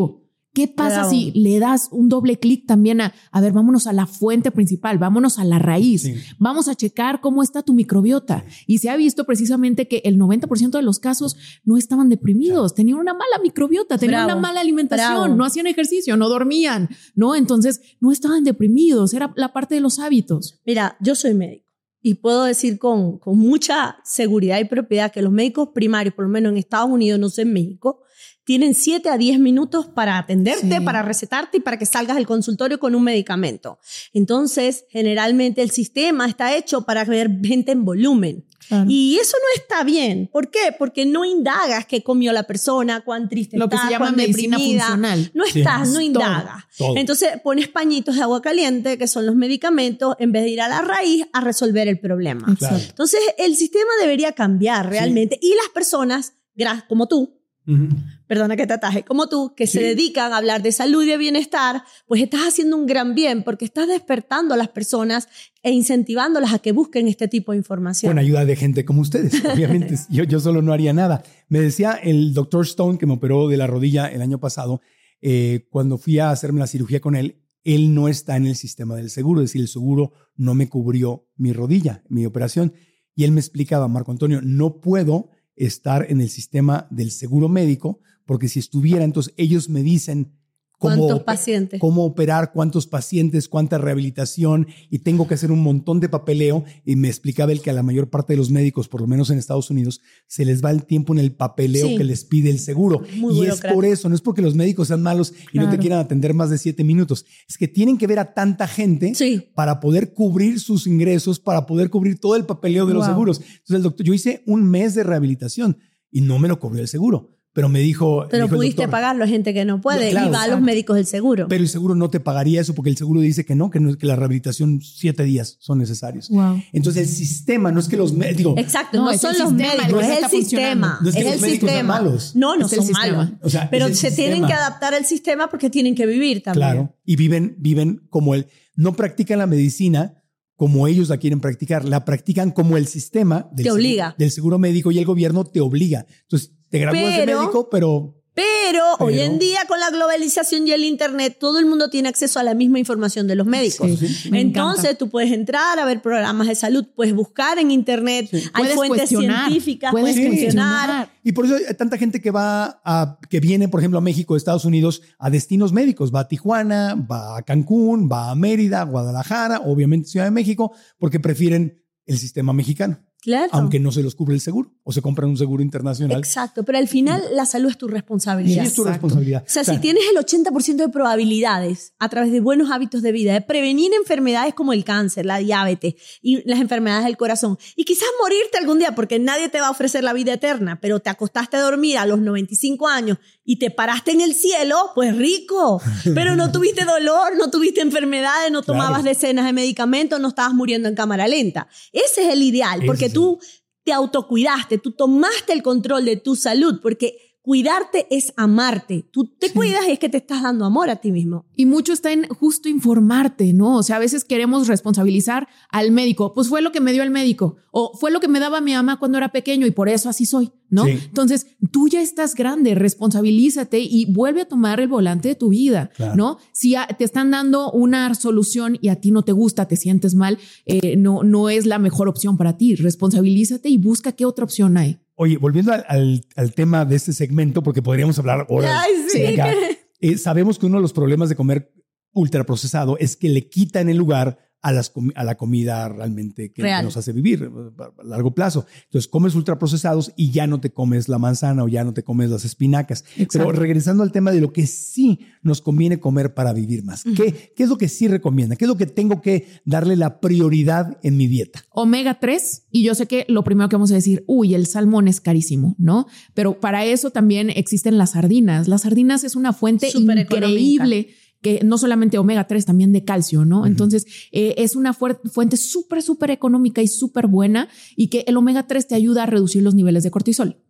¿Qué pasa Bravo. si le das un doble clic también a, a ver, vámonos a la fuente principal, vámonos a la raíz, Sí. vamos a checar cómo está tu microbiota? Y se ha visto precisamente que el noventa por ciento de los casos no estaban deprimidos, tenían una mala microbiota, tenían Bravo. una mala alimentación, Bravo. no hacían ejercicio, no dormían, ¿no? Entonces no estaban deprimidos, era la parte de los hábitos. Mira, yo soy médico y puedo decir con, con mucha seguridad y propiedad que los médicos primarios, por lo menos en Estados Unidos, no sé en México, tienen siete a diez minutos para atenderte, Sí. para recetarte y para que salgas del consultorio con un medicamento. Entonces, generalmente el sistema está hecho para ver gente en volumen. Claro. Y eso no está bien. ¿Por qué? Porque no indagas qué comió la persona, cuán triste Lo que está, se llama cuán medicina deprimida. funcional. No Sí. estás, no Todo, indagas. todo. Entonces pones pañitos de agua caliente, que son los medicamentos, en vez de ir a la raíz a resolver el problema. Claro. Entonces el sistema debería cambiar realmente. Y las personas, gra- como tú, Ujú. perdona que te ataje, como tú, que Sí. se dedican a hablar de salud y de bienestar, pues estás haciendo un gran bien porque estás despertando a las personas e incentivándolas a que busquen este tipo de información. Con ayuda de gente como ustedes, obviamente. yo, yo solo no haría nada. Me decía el doctor Stone, que me operó de la rodilla el año pasado, eh, cuando fui a hacerme la cirugía con él, él no está en el sistema del seguro, es decir, el seguro no me cubrió mi rodilla, mi operación. Y él me explicaba, Marco Antonio, no puedo estar en el sistema del seguro médico, porque si estuviera, entonces ellos me dicen cómo, ¿Cuántos pacientes? cómo operar, cuántos pacientes, cuánta rehabilitación, y tengo que hacer un montón de papeleo. Y me explicaba él que a la mayor parte de los médicos, por lo menos en Estados Unidos, se les va el tiempo en el papeleo Sí. que les pide el seguro. Muy y es burocrático. por eso, no es porque los médicos sean malos y no te Claro. quieran atender más de siete minutos. Es que tienen que ver a tanta gente Sí. para poder cubrir sus ingresos, para poder cubrir todo el papeleo de los Wow. seguros. Entonces el doctor, yo hice un mes de rehabilitación y no me lo cubrió el seguro, pero me dijo, Pero dijo el pudiste doctor, pagarlo a gente que no puede Claro, y va a los exacto. médicos del seguro. pero el seguro no te pagaría eso porque el seguro dice que no, que, no, que la rehabilitación siete días son necesarios. Wow. Entonces el sistema, no es que los médicos, Exacto, No, no, es son el los sistema, médicos, no es está el sistema. funcionando. No es que es los el médicos sean sistema. malos. No, no Es el son sistema. malos. O sea, Pero es el se tienen sistema. que adaptar al sistema porque tienen que vivir también. claro, y viven, viven como él, no practican la medicina como ellos la quieren practicar, la practican como el sistema del, Te obliga. seguro, del seguro médico, y el gobierno te obliga. Entonces te gradúas de Pero- médico, pero Pero, hoy Pero- en día con la globalización y el internet, todo el mundo tiene acceso a la misma información de los médicos. Sí, sí, me Entonces encanta. tú puedes entrar a ver programas de salud, puedes buscar en internet, hay Puedes fuentes cuestionar, científicas, puedes puedes cuestionar. cuestionar. Y por eso hay tanta gente que va a, que viene, por ejemplo, a México, Estados Unidos, a destinos médicos. Va a Tijuana, va a Cancún, va a Mérida, Guadalajara, obviamente Ciudad de México, porque prefieren el sistema mexicano, Claro. aunque no se los cubre el seguro o se compran un seguro internacional. Exacto, pero al final la salud es tu Y responsabilidad. es tu Exacto. responsabilidad. O sea, si tienes el ochenta por ciento de probabilidades a través de buenos hábitos de vida de prevenir enfermedades como el cáncer, la diabetes y las enfermedades del corazón, y quizás morirte algún día porque nadie te va a ofrecer la vida eterna, pero te acostaste a dormir a los noventa y cinco años y te paraste en el cielo, pues rico, pero no tuviste dolor, no tuviste enfermedades, no tomabas Claro. decenas de medicamentos, no estabas muriendo en cámara lenta. Ese es el ideal, Ese porque es el- tú te autocuidaste, tú tomaste el control de tu salud, porque cuidarte es amarte. Tú te cuidas y es que te estás dando amor a ti mismo. Y mucho está en justo informarte, ¿no? O sea, a veces queremos responsabilizar al médico. Pues fue lo que me dio el médico o fue lo que me daba mi mamá cuando era pequeño y por eso así soy, ¿no? Sí. Entonces, tú ya estás grande, responsabilízate y vuelve a tomar el volante de tu vida, Claro. ¿no? Si a- te están dando una solución y a ti no te gusta, te sientes mal, eh, no, no es la mejor opción para ti. Responsabilízate y busca qué otra opción hay. Oye, volviendo al, al, al tema de este segmento, porque podríamos hablar horas. Ay, sí. de acá, eh, sabemos que uno de los problemas de comer ultraprocesado es que le quitan el lugar a, las comi- a la comida realmente que, que Real. nos hace vivir a, a largo plazo. Entonces comes ultraprocesados y ya no te comes la manzana o ya no te comes las espinacas. Exacto. Pero regresando al tema de lo que sí nos conviene comer para vivir más. ¿Qué, ¿Qué es lo que sí recomienda? ¿Qué es lo que tengo que darle la prioridad en mi dieta? Omega tres, y yo sé que lo primero que vamos a decir, uy, el salmón es carísimo, ¿no? Pero para eso también existen las sardinas. Las sardinas es una fuente Súper increíble que no solamente omega tres, también de calcio, ¿no? Uh-huh. Entonces, eh, es una fuer- fuente súper, súper económica y súper buena, y que el omega tres te ayuda a reducir los niveles de cortisol.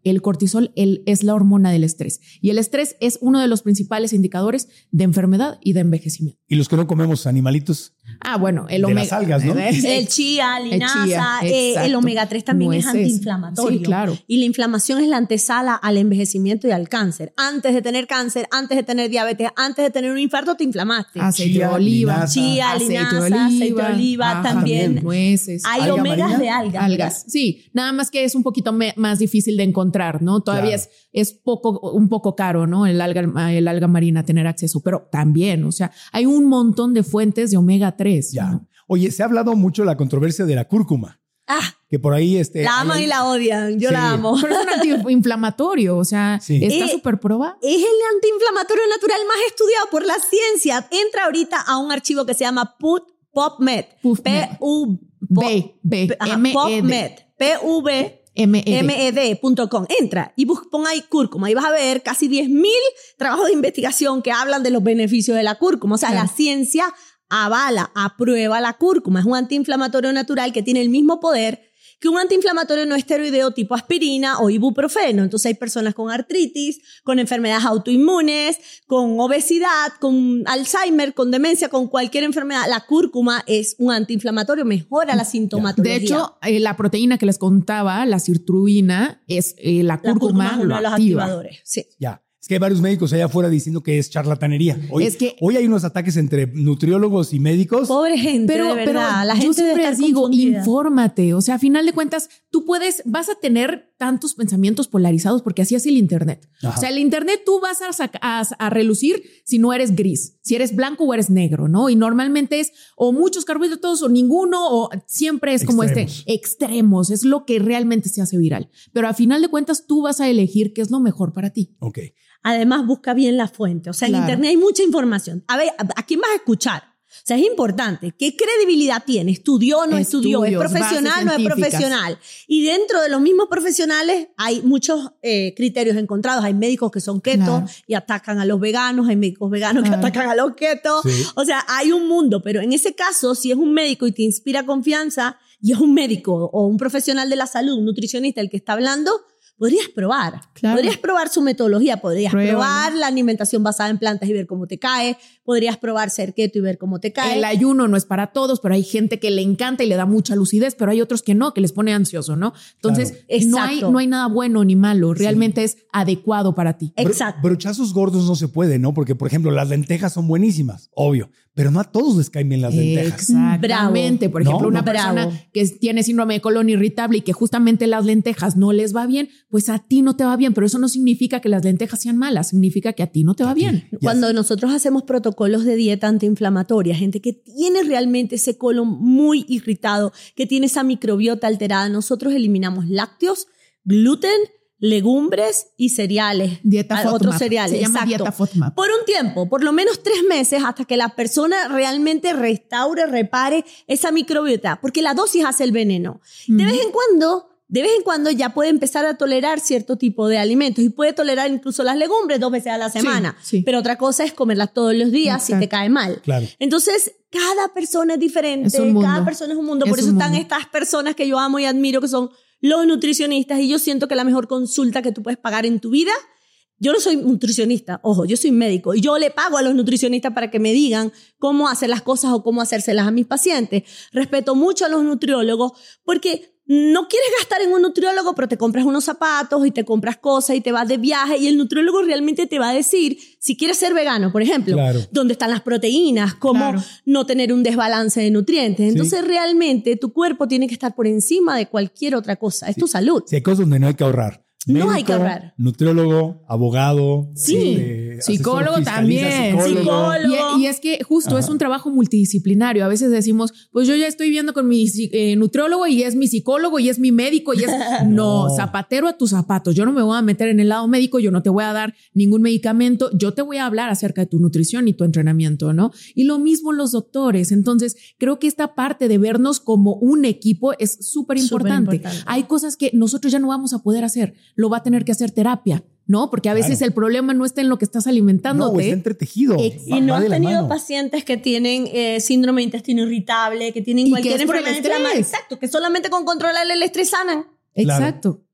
el cortisol el, es la hormona del estrés. Y el estrés es uno de los principales indicadores de enfermedad y de envejecimiento. Y los que no comemos animalitos. Ah, bueno, el de omega. las algas, ¿no? El chía, linaza, el, chía, eh, el omega tres también Nueces. es antiinflamatorio. Sí, claro. Y la inflamación es la antesala al envejecimiento y al cáncer. Antes de tener cáncer, antes de tener diabetes, antes de tener un infarto, te inflamaste. Aceite Chía, de oliva. linaza. Chía, aceite linaza, de oliva, aceite de oliva, ajá, también. Nueces. Hay ¿Alga omegas marina? de algas. Algas, sí, nada más que es un poquito me, más difícil de encontrar, ¿no? Todavía Claro. es, es poco, un poco caro, ¿no? El alga, el alga marina tener acceso, pero también, o sea, hay un montón de fuentes de omega tres. Ya. ¿no? Oye, se ha hablado mucho de la controversia de la cúrcuma. Ah, Que por ahí... Este, la aman hay- y la odian. Yo Sí. la amo. Pero es un antiinflamatorio, o sea, Sí. está Eh, súper probado. Es el antiinflamatorio natural más estudiado por la ciencia. Entra ahorita a un archivo que se llama PubMed. PubMed. P-U... B, B, Ajá, M, E, D. PubMed. P-V... M, E, D. M E D punto com. Entra y bus- pon ahí cúrcuma y vas a ver casi diez mil trabajos de investigación que hablan de los beneficios de la cúrcuma. O sea, Claro. la ciencia avala, aprueba la cúrcuma. Es un antiinflamatorio natural que tiene el mismo poder que un antiinflamatorio no esteroideo tipo aspirina o ibuprofeno. Entonces hay personas con artritis, con enfermedades autoinmunes, con obesidad, con Alzheimer, con demencia, con cualquier enfermedad. La cúrcuma es un antiinflamatorio, mejora la De sintomatología. hecho, eh, la proteína que les contaba, la sirtuina, es eh, la la cúrcuma, cúrcuma es uno lo de los activa. activadores. Sí. Ya. Es que hay varios médicos allá afuera diciendo que es charlatanería. Hoy, Es que- hoy hay unos ataques entre nutriólogos y médicos. Pobre gente, Pero, de verdad. pero la yo gente debe siempre estar les digo, confundida. infórmate. O sea, a final de cuentas, tú puedes, vas a tener tantos pensamientos polarizados porque así es el Internet. Ajá. O sea, el Internet tú vas a, sac- a, a relucir si no eres gris, si eres blanco o eres negro, ¿no? Y normalmente es o muchos carbohidratos o ninguno, o siempre es como Extremos. este, extremos, es lo que realmente se hace viral. Pero a final de cuentas, tú vas a elegir qué es lo mejor para ti. Ok. Además, busca bien la fuente. O sea, Claro. en Internet hay mucha información. A ver, ¿a, a quién vas a escuchar? O sea, es importante. ¿Qué credibilidad tiene? ¿Estudió o no estudió? ¿Es Estudios, profesional o no es bases científicas. profesional? Y dentro de los mismos profesionales hay muchos eh, criterios encontrados. Hay médicos que son keto Claro. y atacan a los veganos. Hay médicos veganos Claro. que atacan a los ketos. Sí. O sea, hay un mundo. Pero en ese caso, si es un médico y te inspira confianza y es un médico o un profesional de la salud, un nutricionista el que está hablando, podrías probar. Claro. Podrías probar su metodología, podrías Pruébalo. probar la alimentación basada en plantas y ver cómo te cae, podrías probar ser keto y ver cómo te cae. El ayuno no es para todos, pero hay gente que le encanta y le da mucha lucidez, pero hay otros que no, que les pone ansioso, ¿no? Entonces, Claro. no hay, Exacto. no hay nada bueno ni malo, realmente es adecuado para ti. Bro- Exacto. brochazos gordos no se puede, ¿no? Porque, por ejemplo, las lentejas son buenísimas, obvio. Pero no a todos les caen bien las lentejas. Exactamente. Bravo. Por ejemplo, No, una no. persona Bravo. que tiene síndrome de colon irritable y que justamente las lentejas no les va bien, pues a ti no te va bien, pero eso no significa que las lentejas sean malas, significa que a ti no te va bien. Cuando nosotros hacemos protocolos de dieta antiinflamatoria, gente que tiene realmente ese colon muy irritado, que tiene esa microbiota alterada, nosotros eliminamos lácteos, gluten, legumbres y cereales. Dieta Ah, FODMAP. Otros cereales, Se llama exacto. dieta FODMAP. Por un tiempo, por lo menos tres meses, hasta que la persona realmente restaure, repare esa microbiota, porque la dosis hace el veneno. De vez en cuando... De vez en cuando ya puede empezar a tolerar cierto tipo de alimentos y puede tolerar incluso las legumbres dos veces a la semana. sí. Pero otra cosa es comerlas todos los días si Exacto. te cae mal. Claro. Entonces, cada persona es diferente, Es un mundo. cada persona es un mundo. Por Es eso un están mundo. estas personas que yo amo y admiro, que son los nutricionistas, y yo siento que la mejor consulta que tú puedes pagar en tu vida, yo no soy nutricionista, ojo, yo soy médico y yo le pago a los nutricionistas para que me digan cómo hacer las cosas o cómo hacérselas a mis pacientes. Respeto mucho a los nutriólogos porque no quieres gastar en un nutriólogo, pero te compras unos zapatos y te compras cosas y te vas de viaje y el nutriólogo realmente te va a decir si quieres ser vegano, por ejemplo, Claro. dónde están las proteínas, cómo Claro. no tener un desbalance de nutrientes. Entonces realmente tu cuerpo tiene que estar por encima de cualquier otra cosa. Es tu salud. Si hay cosas donde no hay que ahorrar. No hay que ahorrar. Nutriólogo, abogado. Sí. este, asesor Psicólogo fiscalista, también. psicólogo. Psicólogo. Y, y es que justo es un trabajo multidisciplinario. A veces decimos, pues yo ya estoy viendo con mi eh, nutriólogo y es mi psicólogo y es mi médico y es... No, No. zapatero a tus zapatos. Yo no me voy a meter en el lado médico, yo no te voy a dar ningún medicamento, yo te voy a hablar acerca de tu nutrición y tu entrenamiento, ¿no? Y lo mismo los doctores. Entonces, creo que esta parte de vernos como un equipo es súper importante. Superimportante. Hay cosas que nosotros ya no vamos a poder hacer, lo va a tener que hacer terapia, ¿no? Porque a veces Claro. el problema no está en lo que estás No, alimentándote. está entretejido. Ex- Va- Y no va has de la tenido mano. pacientes que tienen eh, síndrome de intestino irritable, que tienen Y cualquier que es por el enfermedad inflamatoria. estrés. Exacto, que solamente con controlar el estrés sanan. Claro. Exacto.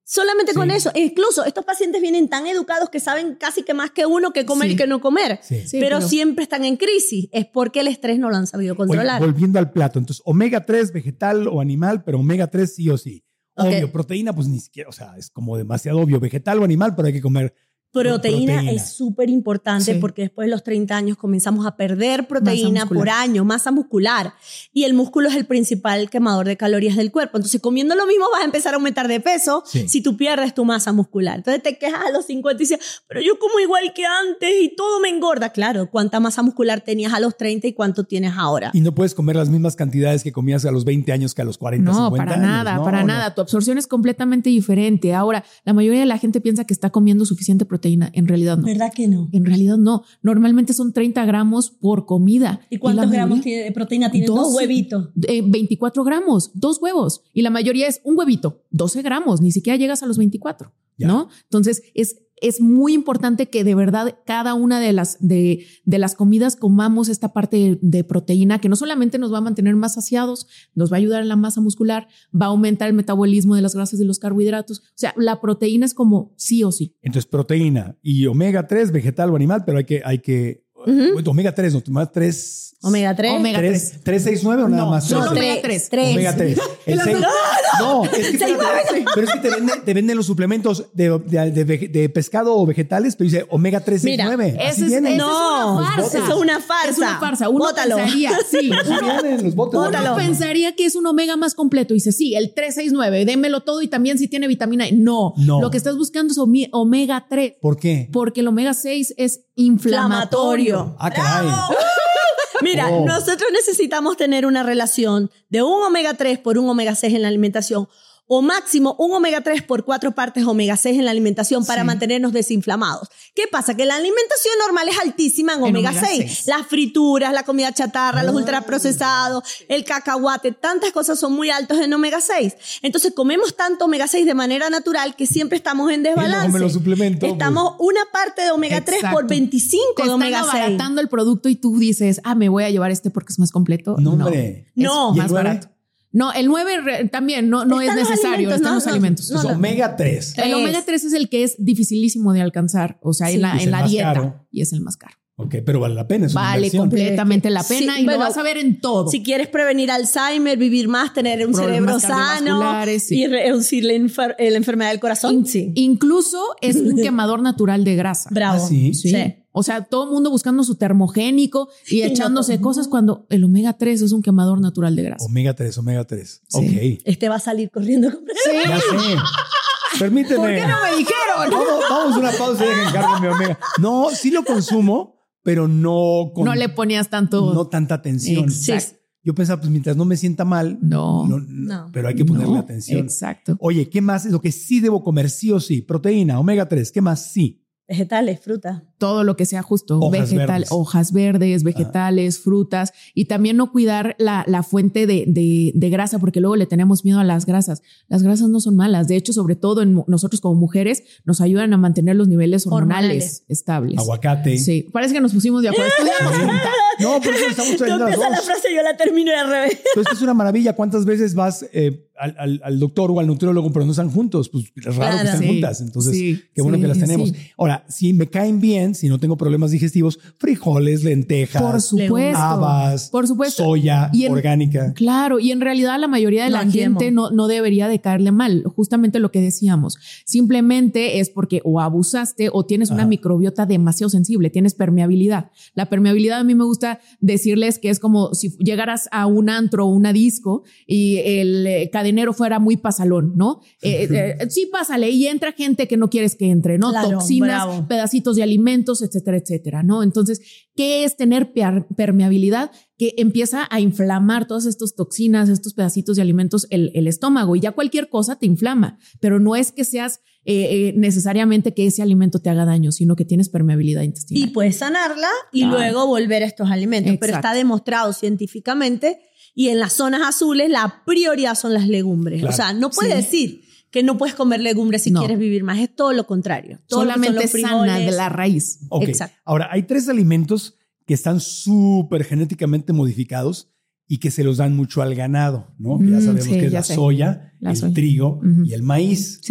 Solamente Sí. con eso. E incluso estos pacientes vienen tan educados que saben casi que más que uno que comer Sí. y que no comer. Sí. Sí, pero, pero- siempre están en crisis. Es porque el estrés no lo han sabido Oye, controlar. volviendo al plato, entonces omega tres vegetal o animal, pero omega tres sí o sí. Ok. Obvio, proteína pues ni siquiera, o sea, es como demasiado obvio, vegetal o animal, pero hay que comer Proteína, proteína. es súper importante Sí. porque después de los treinta años comenzamos a perder proteína muscular. por año, masa muscular. Y el músculo es el principal quemador de calorías del cuerpo. Entonces, comiendo lo mismo vas a empezar a aumentar de peso Sí. si tú pierdes tu masa muscular. Entonces te quejas a los cincuenta y dices, pero yo como igual que antes y todo me engorda. Claro, ¿cuánta masa muscular tenías a los treinta y cuánto tienes ahora? y no puedes comer las mismas cantidades que comías a los veinte años que a los cuarenta, No, cincuenta para años. nada, No, para no. nada. Tu absorción es completamente diferente. Ahora, la mayoría de la gente piensa que está comiendo suficiente proteína. En realidad no. ¿Verdad que no? En realidad no. Normalmente son treinta gramos por comida. ¿Y cuántos la gramos mayoría- tiene- de proteína tienen dos, Dos. huevitos? Eh, veinticuatro gramos, dos huevos. Y la mayoría es un huevito, doce gramos. Ni siquiera llegas a los veinticuatro, Ya. ¿no? Entonces, es, es muy importante que de verdad cada una de las, de, de las comidas comamos esta parte de, de proteína que no solamente nos va a mantener más saciados, nos va a ayudar en la masa muscular, va a aumentar el metabolismo de las grasas y los carbohidratos. O sea, la proteína es como sí o sí. Entonces, proteína y omega tres, vegetal o animal, pero hay que, hay que, Ujú. omega tres, no, tomar tres. Omega tres. Omega tres, tres, seis, nueve o nada No, más. solo tres? omega tres. Tres. Omega tres. El seis, no, es que, espérate, pero es que te venden, te venden los suplementos de, de, de, vege- de pescado o vegetales, pero dice omega tres, seis, Mira, nueve. Ese Así es, viene. ese No, es una farsa. eso es una farsa. Es una farsa. Uno Bótalo. pensaría, sí, Así vienen los botes. Bótalo. uno pensaría que es un omega más completo. Dice, sí, el tres seis nueve, démelo todo y también si tiene vitamina E. No, No. lo que estás buscando es ome- omega tres, ¿Por qué? porque el omega seis es inflamatorio. Ah, caray. Mira, Oh. nosotros necesitamos tener una relación de un omega tres por un omega seis en la alimentación o máximo un omega tres por cuatro partes omega seis en la alimentación para mantenernos desinflamados. ¿Qué pasa? Que la alimentación normal es altísima en En omega omega seis. seis. Las frituras, la comida chatarra, los ultraprocesados, el cacahuate, tantas cosas son muy altos en omega seis. Entonces comemos tanto omega seis de manera natural que siempre estamos en desbalance. me lo suplemento, Estamos una parte de omega tres Exacto. por veinticinco Te de están omega seis. abaratando el producto y tú dices, ah, me voy a llevar este porque es más completo. No, hombre. No. es ¿Y el más nueve? barato. No, el nueve re- también no, no es Están los necesario, alimentos, están no, los no, alimentos. no, Entonces, no. omega tres. El Es. omega tres es el que es dificilísimo de alcanzar, o sea, Sí. en la, Es en el la más dieta. caro. Y es el más caro. Ok, pero vale la pena. Es una Vale inversión. completamente la pena Sí, y bueno, lo vas a ver en todo. Si quieres prevenir Alzheimer, vivir más, tener un Problemas cerebro sano cardiovasculares, sí. y reducir la, enfer- eh, la enfermedad del corazón, In- sí. Incluso es un quemador natural de grasa. Bravo. Ah, ¿sí? Sí. O sea, todo el mundo buscando su termogénico y no echándose todo. cosas cuando el omega tres es un quemador natural de grasa. Omega tres, omega tres. Sí. Ok. Este va a salir corriendo. Ya sé. Permíteme. ¿Por qué no me dijeron? Vamos, vamos a una pausa y dejen cargo mi omega. No, sí lo consumo, pero no con No le ponías tanto. no tanta atención. Exacto. Yo pensaba, pues mientras no me sienta mal, No. no, No. pero hay que ponerle No, atención. Exacto. Oye, ¿qué más es lo que sí debo comer sí o sí? Proteína, omega tres, ¿qué más sí? Vegetales, fruta. Todo lo que sea justo, Hojas vegetal, verdes. hojas verdes, vegetales, frutas, y también no cuidar la, la fuente de, de, de grasa, porque luego le tenemos miedo a las grasas. Las grasas no son malas. De hecho, sobre todo en mu- nosotros como mujeres, nos ayudan a mantener los niveles hormonales, Hormonales. estables. Aguacate. Sí, parece que nos pusimos de acuerdo. Estudiamos juntas. No, por eso estamos Tú trayendo las empiezas la dos. frase y yo la termino de al revés. Entonces, es una maravilla. ¿Cuántas veces vas eh, al, al- al doctor o al nutriólogo, pero no están juntos? Pues es raro Claro. que estén Sí, juntas. Entonces, sí, qué bueno sí, que las tenemos. sí. Ahora, si me caen bien, si no tengo problemas digestivos, frijoles, lentejas, Por supuesto. habas, Por supuesto. soya Y en- orgánica. Claro, y en realidad la mayoría de No, la aquí gente emo. no, no debería de caerle mal, justamente lo que decíamos. Simplemente es porque o abusaste o tienes una Ajá. microbiota demasiado sensible, tienes permeabilidad. La permeabilidad a mí me gusta decirles que es como si llegaras a un antro o una disco y el eh, cadenero fuera muy pasalón, ¿no? Eh, eh, sí, pásale y entra gente que no quieres que entre, ¿no? Claro, Toxinas, bravo. pedacitos de alimentos, etcétera, etcétera, ¿no? Entonces, ¿qué es tener per- permeabilidad? Que empieza a inflamar todas estas toxinas, estos pedacitos de alimentos, el, el estómago, y ya cualquier cosa te inflama, pero no es que seas eh, eh, necesariamente que ese alimento te haga daño, sino que tienes permeabilidad intestinal. Y puedes sanarla y Claro. luego volver a estos alimentos. Pero Exacto. está demostrado científicamente y en las zonas azules la prioridad son las legumbres. Claro. O sea, no puedes Sí. decir que no puedes comer legumbres si No. quieres vivir más. Es todo lo contrario. Todo lo que son Solamente los sana de frijoles. la raíz. Ok. Exacto. Ahora, hay tres alimentos que están súper genéticamente modificados y que se los dan mucho al ganado, ¿no? Que ya Mm, sabemos sí, que es ya la sé. soya, La el soya. trigo Ujú. y el maíz. Sí.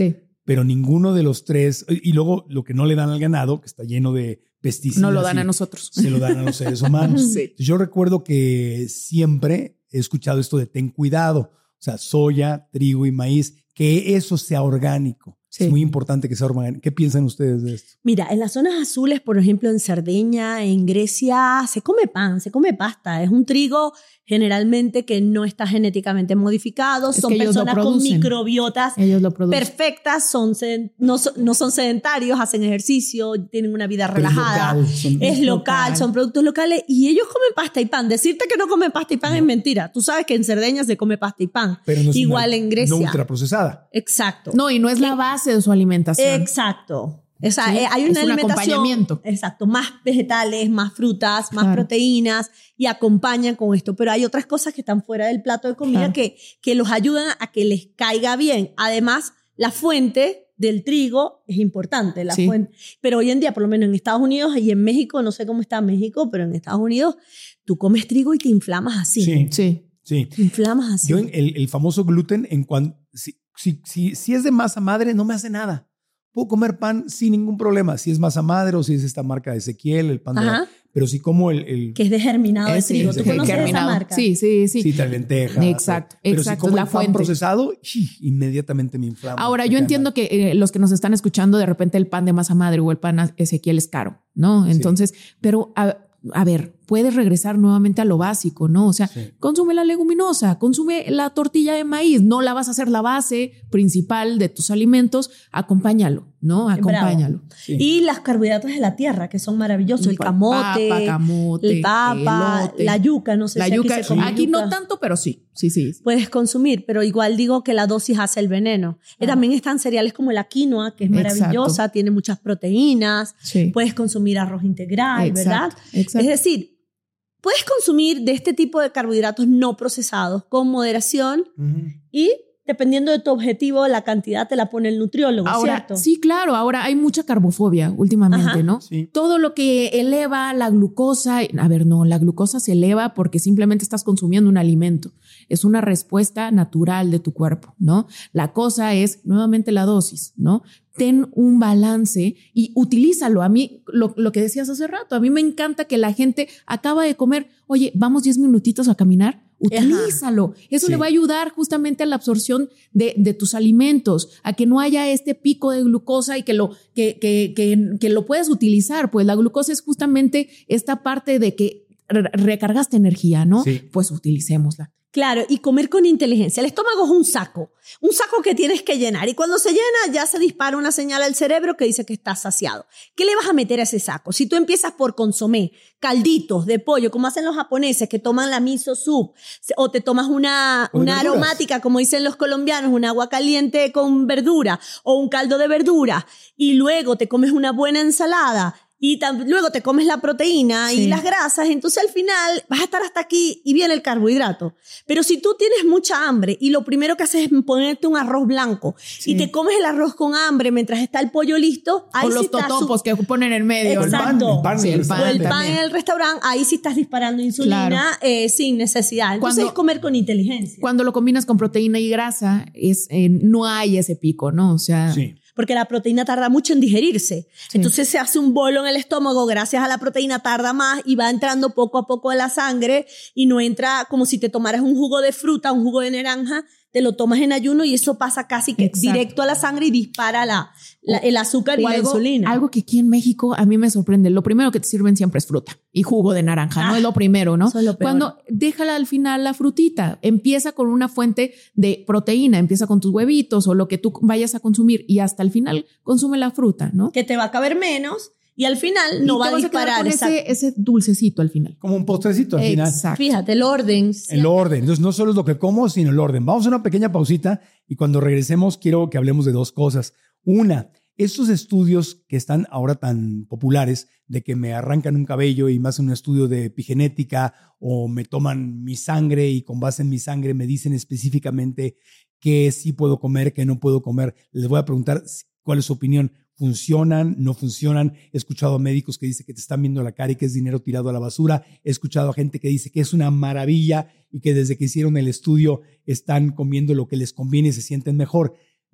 pero ninguno de los tres, y luego lo que no le dan al ganado, que está lleno de pesticidas. No lo dan a nosotros. Se lo dan a los seres humanos. Sí. Yo recuerdo que siempre he escuchado esto de ten cuidado, o sea, soya, trigo y maíz, que eso sea orgánico. Sí. Es muy importante que sea orgánico. ¿Qué piensan ustedes de esto? Mira, en las zonas azules, por ejemplo, en Cerdeña, en Grecia, se come pan, se come pasta. Es un trigo generalmente que no está genéticamente modificado. Es son personas con microbiotas perfectas, son, no, son, no son sedentarios, hacen ejercicio, tienen una vida Pero relajada. Es local, son, es local, local, son productos locales y ellos comen pasta y pan. Decirte que no comen pasta y pan no. es mentira. Tú sabes que en Cerdeña se come pasta y pan. Pero no es igual una, en Grecia. No ultraprocesada. Exacto. No, y no es la base de su alimentación. Exacto. O sea, sí, eh, hay una es un alimentación, acompañamiento. Exacto, más vegetales, más frutas, más claro. proteínas y acompañan con esto. Pero hay otras cosas que están fuera del plato de comida claro. que, que los ayudan a que les caiga bien. Además, la fuente del trigo es importante. La sí. fuente. Pero hoy en día, por lo menos en Estados Unidos y en México, no sé cómo está México, pero en Estados Unidos tú comes trigo y te inflamas así. Sí, sí. sí. Te inflamas así. Yo el, el famoso gluten, en cuanto, si, si, si, si es de masa madre, no me hace nada. Puedo comer pan sin ningún problema. Si es masa madre o si es esta marca de Ezequiel, el pan de la, pero si como el, el... Que es de germinado de trigo. ¿Tú conoces esa marca? Sí, sí, sí. Sí, trae lentejas. Exacto, pero exacto. si como la el pan fuente. procesado, inmediatamente me inflama. Ahora, yo entiendo mal. que eh, los que nos están escuchando, de repente el pan de masa madre o el pan Ezequiel es caro, ¿no? Entonces, sí. pero... A, A ver, puedes regresar nuevamente a lo básico, ¿no? O sea, sí. consume la leguminosa, consume la tortilla de maíz, no la vas a hacer la base principal de tus alimentos, acompáñalo, ¿no? Acompáñalo. Sí. Y los carbohidratos de la tierra, que son maravillosos, el camote, papa, camote el papa, elote, la yuca, no sé la si yuca, aquí se come aquí yuca. no tanto, pero sí, sí, sí. Puedes consumir, pero igual digo que la dosis hace el veneno. Ah. Y también están cereales como la quinoa, que es maravillosa, exacto. tiene muchas proteínas, sí. puedes consumir arroz integral, exacto, ¿verdad? Exacto. Es decir, puedes consumir de este tipo de carbohidratos no procesados con moderación uh-huh. y dependiendo de tu objetivo, la cantidad te la pone el nutriólogo, ahora, ¿cierto? Sí, claro. Ahora hay mucha carbofobia últimamente, Ajá. ¿no? Sí. Todo lo que eleva la glucosa, a ver, no, la glucosa se eleva porque simplemente estás consumiendo un alimento. Es una respuesta natural de tu cuerpo, ¿no? La cosa es nuevamente la dosis, ¿no? Ten un balance y utilízalo. A mí, lo, lo que decías hace rato, a mí me encanta que la gente acaba de comer, oye, vamos diez minutitos a caminar. Utilízalo. Eso sí. le va a ayudar justamente a la absorción de, de tus alimentos, a que no haya este pico de glucosa y que lo, que, que, que, que lo puedas utilizar. Pues la glucosa es justamente esta parte de que re- recargaste energía, ¿no? Sí. Pues utilicémosla. Claro, y comer con inteligencia. El estómago es un saco, un saco que tienes que llenar y cuando se llena ya se dispara una señal al cerebro que dice que estás saciado. ¿Qué le vas a meter a ese saco? Si tú empiezas por consomé, calditos de pollo, como hacen los japoneses que toman la miso soup, o te tomas una, una aromática, como dicen los colombianos, un agua caliente con verdura o un caldo de verdura y luego te comes una buena ensalada y tam- luego te comes la proteína sí. y las grasas, entonces al final vas a estar hasta aquí y viene el carbohidrato. Pero si tú tienes mucha hambre y lo primero que haces es ponerte un arroz blanco sí. y te comes el arroz con hambre mientras está el pollo listo, ahí con sí los estás totopos su- que ponen en medio. Exacto. El pan, el pan, sí, el pan o el pan también. en el restaurante, ahí sí estás disparando insulina claro. eh, sin necesidad. Entonces Cuando, es comer con inteligencia. Cuando lo combinas con proteína y grasa, es, eh, no hay ese pico, ¿no? O sea... Sí. Porque la proteína tarda mucho en digerirse. Sí. Entonces se hace un bolo en el estómago, gracias a la proteína tarda más y va entrando poco a poco a la sangre y no entra como si te tomaras un jugo de fruta, un jugo de naranja, te lo tomas en ayuno y eso pasa casi que Exacto. directo a la sangre y dispara la, la, el azúcar o y algo, la insulina. Algo que aquí en México a mí me sorprende. Lo primero que te sirven siempre es fruta y jugo de naranja, ah, ¿no? Es lo primero, ¿no? Eso es lo peor. Cuando déjala al final la frutita, empieza con una fuente de proteína, empieza con tus huevitos o lo que tú vayas a consumir y hasta el final consume la fruta, ¿no? Que te va a caber menos. Y al final no va a disparar. Con ese, ese dulcecito al final. Como un postrecito al final. Exacto. Fíjate, el orden. El orden. Entonces no solo es lo que como, sino el orden. Vamos a una pequeña pausita y cuando regresemos quiero que hablemos de dos cosas. Una, estos estudios que están ahora tan populares de que me arrancan un cabello y me hacen un estudio de epigenética o me toman mi sangre y con base en mi sangre me dicen específicamente qué sí puedo comer, qué no puedo comer. Les voy a preguntar cuál es su opinión. ¿Funcionan? ¿No funcionan? He escuchado a médicos que dicen que te están viendo la cara y que es dinero tirado a la basura. He escuchado a gente que dice que es una maravilla y que desde que hicieron el estudio están comiendo lo que les conviene y se sienten mejor.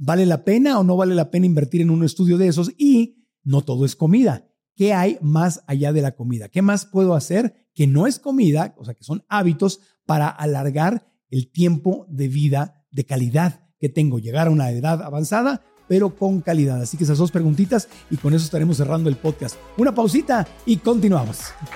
¿Vale la pena o no vale la pena invertir en un estudio de esos? Y no todo es comida. ¿Qué hay más allá de la comida? ¿Qué más puedo hacer que no es comida, o sea, que son hábitos para alargar el tiempo de vida de calidad que tengo? Llegar a una edad avanzada, pero con calidad. Así que esas dos preguntitas y con eso estaremos cerrando el podcast. Una pausita y continuamos.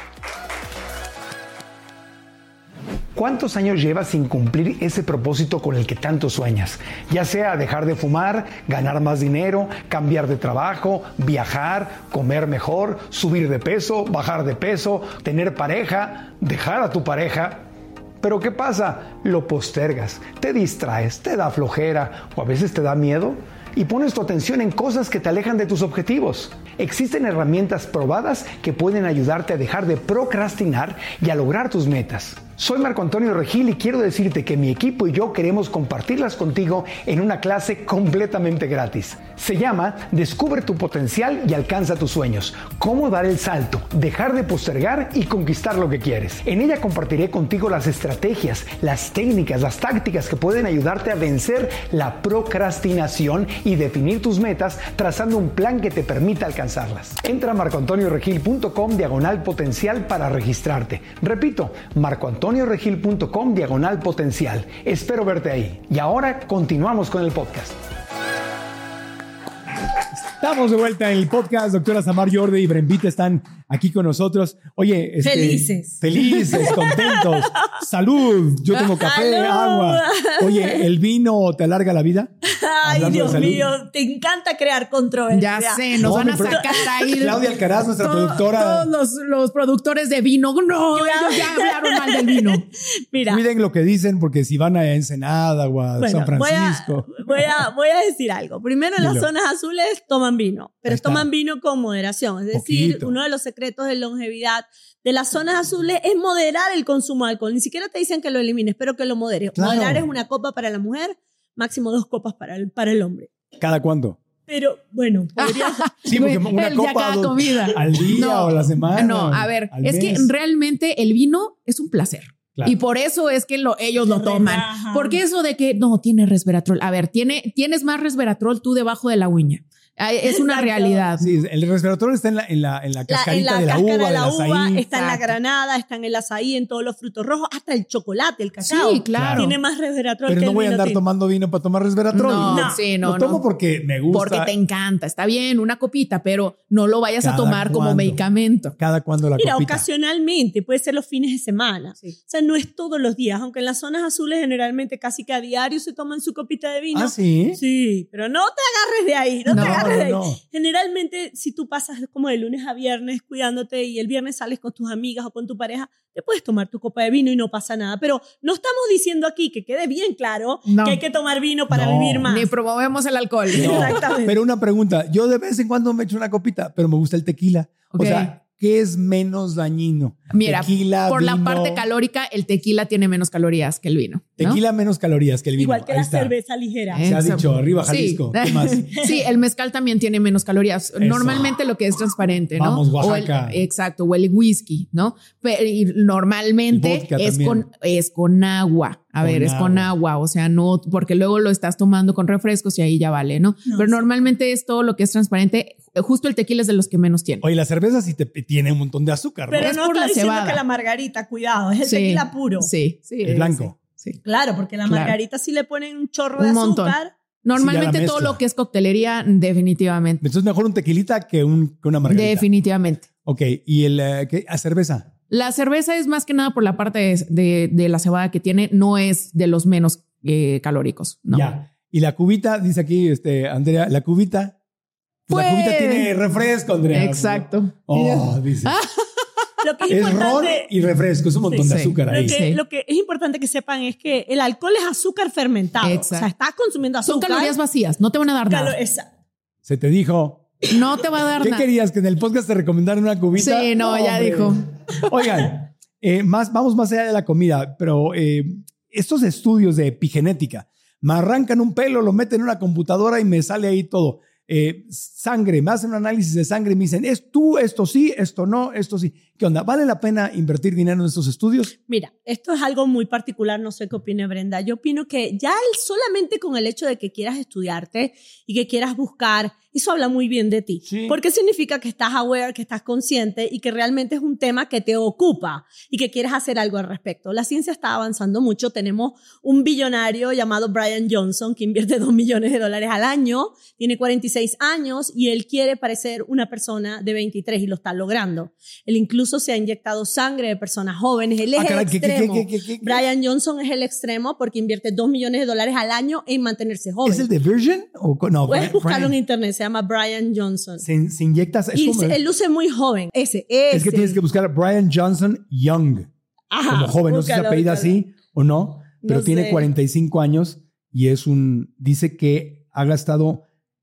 ¿Cuántos años llevas sin cumplir ese propósito con el que tanto sueñas? Ya sea dejar de fumar, ganar más dinero, cambiar de trabajo, viajar, comer mejor, subir de peso, bajar de peso, tener pareja, dejar a tu pareja. Pero ¿qué pasa? Lo postergas, te distraes, te da flojera o a veces te da miedo y pones tu atención en cosas que te alejan de tus objetivos. Existen herramientas probadas que pueden ayudarte a dejar de procrastinar y a lograr tus metas. Soy Marco Antonio Regil y quiero decirte que mi equipo y yo queremos compartirlas contigo en una clase completamente gratis. Se llama Descubre tu potencial y alcanza tus sueños. Cómo dar el salto, dejar de postergar y conquistar lo que quieres. En ella compartiré contigo las estrategias, las técnicas, las tácticas que pueden ayudarte a vencer la procrastinación y definir tus metas trazando un plan que te permita alcanzarlas. Entra a marcoantonioregil.com diagonal potencial para registrarte. Repito, marcoantonioregil.com diagonal potencial. Espero verte ahí. Y ahora continuamos con el podcast. Estamos de vuelta en el podcast. Doctora Samar Jordi y Brembita están aquí con nosotros. Oye, este, felices. Felices, contentos. Salud. Yo tengo café, ¡Salud! agua. Oye, ¿el vino te alarga la vida? Ay, Hablando Dios de salud. mío, te encanta crear controversia. Ya sé, nos No, van a pero- sacar ahí. Claudia Alcaraz, nuestra to- productora. Todos los, los productores de vino. No, ellos ya hablaron mal del vino. Mira, Cuiden lo que dicen porque si van a Ensenada o a bueno, San voy a, Francisco. voy, a, voy a decir algo. Primero, en las Dilo. zonas azules toman vino, pero Ahí está. toman vino con moderación. Es decir, Poquito. uno de los secretos de longevidad de las zonas azules es moderar el consumo de alcohol. Ni siquiera te dicen que lo elimines, pero que lo moderes. Claro. Moderar es una copa para la mujer, máximo dos copas para el, para el hombre. ¿Cada cuánto? Pero bueno, podría... Sí, porque una El ya copa cada dos- comida. al día No, o a la semana. No, a ver, al es que mes. realmente el vino es un placer. Claro. Y por eso es que lo, ellos lo toman. Relajan. Porque eso de que no tiene resveratrol. A ver, tiene, tienes más resveratrol tú debajo de la uña. Ay, Es una Exacto. realidad. Sí, el resveratrol está en la, en la, en la La- cascarita en la de la cáscara uva, de del la uva, azaí. está en la Exacto. granada, está en el azaí, en todos los frutos rojos, hasta el chocolate, el cacao. Sí, claro. Tiene más resveratrol Pero que no el voy a vino andar tinto. tomando vino para tomar resveratrol. No, No. sí, no, Lo tomo no. porque me gusta. Porque te encanta. Está bien, una copita, pero no lo vayas a Cada tomar como cuándo. medicamento. Cada cuando la Mira, copita. ocasionalmente, puede ser los fines de semana. Sí. O sea, no es todos los días, aunque en las zonas azules generalmente casi que a diario se toman su copita de vino. ¿Ah, sí? Sí, pero no te agarres de ahí, no, No, te agarres de ahí. no, no. Generalmente, si tú pasas como de lunes a viernes cuidándote y el viernes sales con tus amigas o con tu pareja, te puedes tomar tu copa de vino y no pasa nada. Pero no estamos diciendo aquí, que quede bien claro, No. que hay que tomar vino para No. vivir más. Ni promovemos el alcohol. No. Exactamente. Pero una pregunta. Yo de vez en cuando me echo una copita, pero me gusta el tequila. Ok. O sea, ¿qué es menos dañino? Mira, Tequila, por la vino. parte calórica, el tequila tiene menos calorías que el vino. ¿no? Tequila menos calorías que el vino. Igual que Ahí la está. cerveza ligera. Eh. Se ha Exacto. dicho, arriba Sí. Jalisco. ¿Qué más? Sí, el mezcal también tiene menos calorías. Normalmente lo que es transparente, ¿no? Vamos, O el- Oaxaca. exacto, o el whisky, ¿no? Pero y normalmente El vodka es también. con, es con agua. A Con ver, es con agua. agua, o sea, no, porque luego lo estás tomando con refrescos y ahí ya vale, ¿no? No, Pero sí. normalmente es todo lo que es transparente. Justo el tequila es de los que menos tiene. Oye, la cerveza sí te tiene un montón de azúcar, ¿no? Pero Es no por está la diciendo cebada. que la margarita, cuidado, es el Sí, tequila puro. Sí, sí. El blanco. Sí, sí. Claro, porque la Claro. margarita sí le ponen un chorro Un de montón. azúcar. Normalmente Sí, ya la todo mezcla. lo que es coctelería, definitivamente. Entonces mejor un tequilita que, un, que una margarita. Definitivamente. Ok, ¿y el eh, qué? ¿A cerveza? La cerveza es más que nada por la parte de, de- de la cebada que tiene, no es de los menos eh, calóricos, ¿no? Ya. Y la cubita, dice aquí este, Andrea, la cubita. Pues la Pues- cubita tiene refresco, Andrea. Exacto. Oh, dice. Lo que es, Es ron importante, y refresco, es un montón Sí, de sí. azúcar lo ahí. que, Sí. lo que es importante que sepan es que el alcohol es azúcar fermentado. Exacto. O sea, estás consumiendo Son azúcar. calorías vacías, no te van a dar calo- nada. esa- Se te dijo. No te va a dar ¿Qué nada. querías? ¿Que en el podcast te recomendaran una cubita? Sí, no, ya dijo. Oigan, eh, más, vamos más allá de la comida, pero eh, estos estudios de epigenética, me arrancan un pelo, lo meten en una computadora y me sale ahí todo. Eh, sangre, me hacen un análisis de sangre y me dicen, es tú, esto sí, esto no, esto sí. ¿Qué onda? ¿Vale la pena invertir dinero en estos estudios? Mira, esto es algo muy particular, no sé qué opine Brenda. Yo opino que ya el, solamente con el hecho de que quieras estudiarte y que quieras buscar, eso habla muy bien de ti. Sí. Porque significa que estás aware, que estás consciente y que realmente es un tema que te ocupa y que quieres hacer algo al respecto. La ciencia está avanzando mucho. Tenemos un billonario llamado Brian Johnson que invierte dos millones de dólares al año, tiene cuarenta y seis años y él quiere parecer una persona de veintitrés y lo está logrando. Él incluso se ha inyectado sangre de personas jóvenes. Él es Ah, caray, el ¿qué, qué, extremo. qué, qué, qué, qué? Brian Johnson es el extremo porque invierte dos millones de dólares al año en mantenerse joven. ¿Es el de Virgin? O, no, Puedes Brian- buscarlo en Brian. internet, se llama Brian Johnson. Se, se inyectas. Es, Y como- se- él luce muy joven. Ese, ese. es que tienes que buscar a Brian Johnson Young. Ajá, Como joven. No sé si se búscalo, apellida búscalo. así o no, pero No tiene sé. cuarenta y cinco años y es un. Dice que ha gastado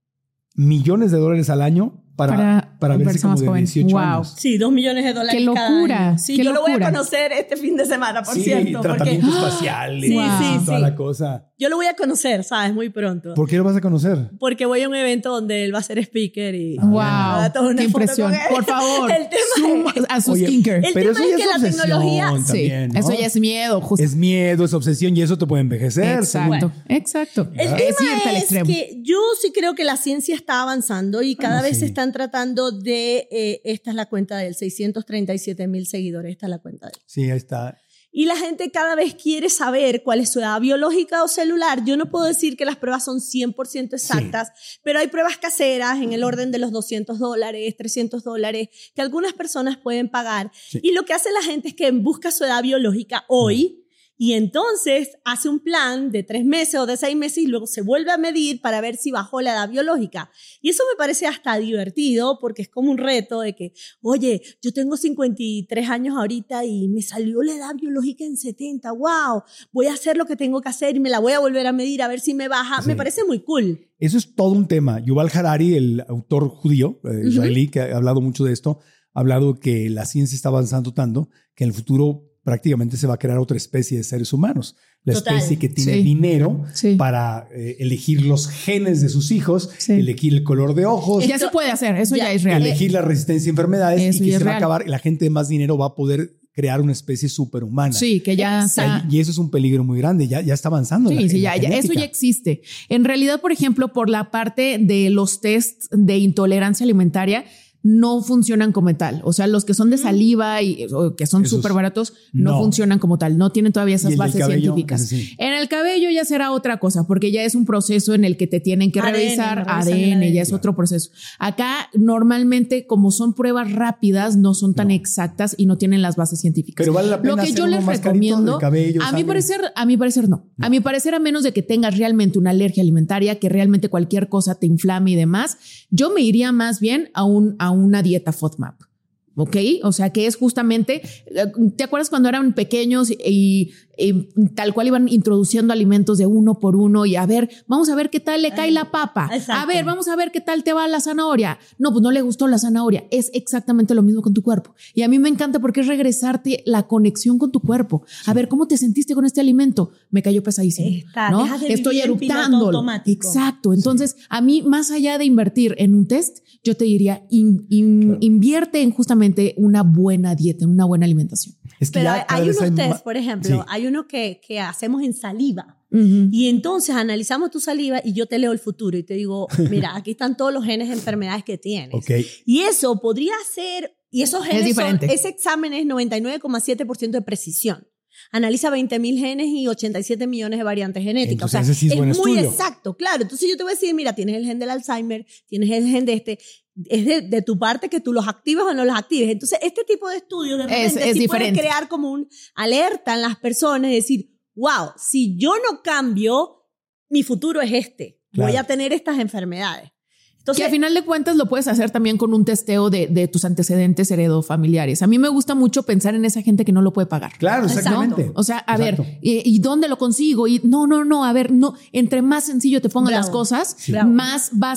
millones de dólares al año para, para, Para verse verse como más de joven. dieciocho Wow. años. Sí, dos millones de dólares ¡Qué cada locura! año. Sí, ¡Qué yo lo voy a locura! conocer este fin de semana, por Sí, cierto. Porque tratamiento facial Sí, y sí, toda sí. la cosa. yo lo voy a conocer, ¿sabes? Muy pronto. ¿Por qué lo vas a conocer? Porque voy a un evento donde él va a ser speaker y... Wow, Ah, toda una qué foto impresión. con él. Por favor, El tema zoom es- a su Oye, skincare. El Pero tema eso ya es que la obsesión tecnología- también, Sí, ¿no? eso ya es miedo, justo. Es miedo, es obsesión y eso te puede envejecer. Exacto, según- exacto. El ¿verdad? tema es irte al es extremo. que yo sí creo que la ciencia está avanzando y cada Bueno, vez sí. se están tratando de... eh, esta es la cuenta de él, seiscientos treinta y siete mil seguidores, esta es la cuenta de él. Sí, ahí está. Y la gente cada vez quiere saber cuál es su edad biológica o celular. Yo no puedo decir que las pruebas son cien por ciento exactas, pero hay pruebas caseras en el orden de los doscientos dólares, trescientos dólares, que algunas personas pueden pagar. Sí. Y lo que hace la gente es que busca su edad biológica hoy y entonces hace un plan de tres meses o de seis meses y luego se vuelve a medir para ver si bajó la edad biológica. Y eso me parece hasta divertido porque es como un reto de que, oye, yo tengo cincuenta y tres años ahorita y me salió la edad biológica en setenta. ¡Wow! Voy a hacer lo que tengo que hacer y me la voy a volver a medir a ver si me baja. Sí. Me parece muy cool. Eso es todo un tema. Yuval Harari, el autor judío eh, israelí, que ha hablado mucho de esto, ha hablado que la ciencia está avanzando tanto que en el futuro prácticamente se va a crear otra especie de seres humanos. La Total. especie que tiene Sí. dinero Sí. para eh, elegir los genes de sus hijos, Sí. elegir el color de ojos, Ya se puede hacer, eso ya, ya, es real. elegir la resistencia a enfermedades Eso y que ya se es va a real. acabar. La gente de más dinero va a poder crear una especie superhumana. Sí, que ya está. Y eso es un peligro muy grande. Ya, ya está avanzando. Sí, la- sí, la ya, ya, eso genética. ya existe. En realidad, por ejemplo, por la parte de los tests de intolerancia alimentaria, no funcionan como tal. O sea, los que son de saliva y o que son Esos súper baratos no, no. funcionan como tal. No tienen todavía Y esas el del bases cabello, científicas. ese sí. En el cabello ya será otra cosa, porque ya es un proceso en el que te tienen que A D N, revisar me revisan A D N, el A D N. ya es otro proceso. Acá, normalmente, como son pruebas rápidas, no son tan No. exactas y no tienen las bases científicas. Pero vale la pena Lo que hacer yo uno les más carito recomiendo, del cabello, a mi sangre. parecer, a mi parecer no. A mi parecer, a menos de que tengas realmente una alergia alimentaria, que realmente cualquier cosa te inflame y demás, yo me iría más bien a, un, a una dieta FODMAP. ¿Ok? O sea, que es justamente, ¿te acuerdas cuando eran pequeños y, y tal cual iban introduciendo alimentos de uno por uno y a ver, vamos a ver qué tal le cae la papa? Exacto. A ver, vamos a ver qué tal te va la zanahoria. No, pues no le gustó la zanahoria. Es exactamente lo mismo con tu cuerpo. Y a mí me encanta porque es regresarte la conexión con tu cuerpo. A ver, ¿cómo te sentiste con este alimento? Me cayó pesadísimo. Está, ¿no? dejas de Estoy vivir en piloto eruptando. automático. Exacto. Entonces, a mí, más allá de invertir en un test, yo te diría, in- in- Claro. invierte en justamente una buena dieta, en una buena alimentación. Es que Pero ya hay, cada hay vez unos ma- test, por ejemplo, Sí. hay uno que, que hacemos en saliva. Ujú. Y entonces analizamos tu saliva y yo te leo el futuro y te digo, mira, aquí están todos los genes de enfermedades que tienes. Ok. Y eso podría ser, y esos genes son, diferente. ese examen es noventa y nueve coma siete por ciento de precisión. Analiza veinte mil genes y ochenta y siete millones de variantes genéticas. Entonces, o sea, ese sí es buen muy estudio. exacto, claro. Entonces yo te voy a decir, mira, tienes el gen del Alzheimer, tienes el gen de este, es de, de tu parte que tú los actives o no los actives. Entonces este tipo de estudios de repente Es- es sí diferente. puede crear como un alerta en las personas y decir, wow, si yo no cambio, mi futuro es este. Voy Claro. a tener estas enfermedades. Que Entonces, a final de cuentas lo puedes hacer también con un testeo de, de tus antecedentes heredofamiliares. A mí me gusta mucho pensar en esa gente que no lo puede pagar. Claro, Exacto. exactamente. O sea, a Exacto. ver, ¿y, y dónde lo consigo? Y no, no, no, a ver, no, entre más sencillo te pongan Bravo. las cosas, Sí. Bravo. más vas a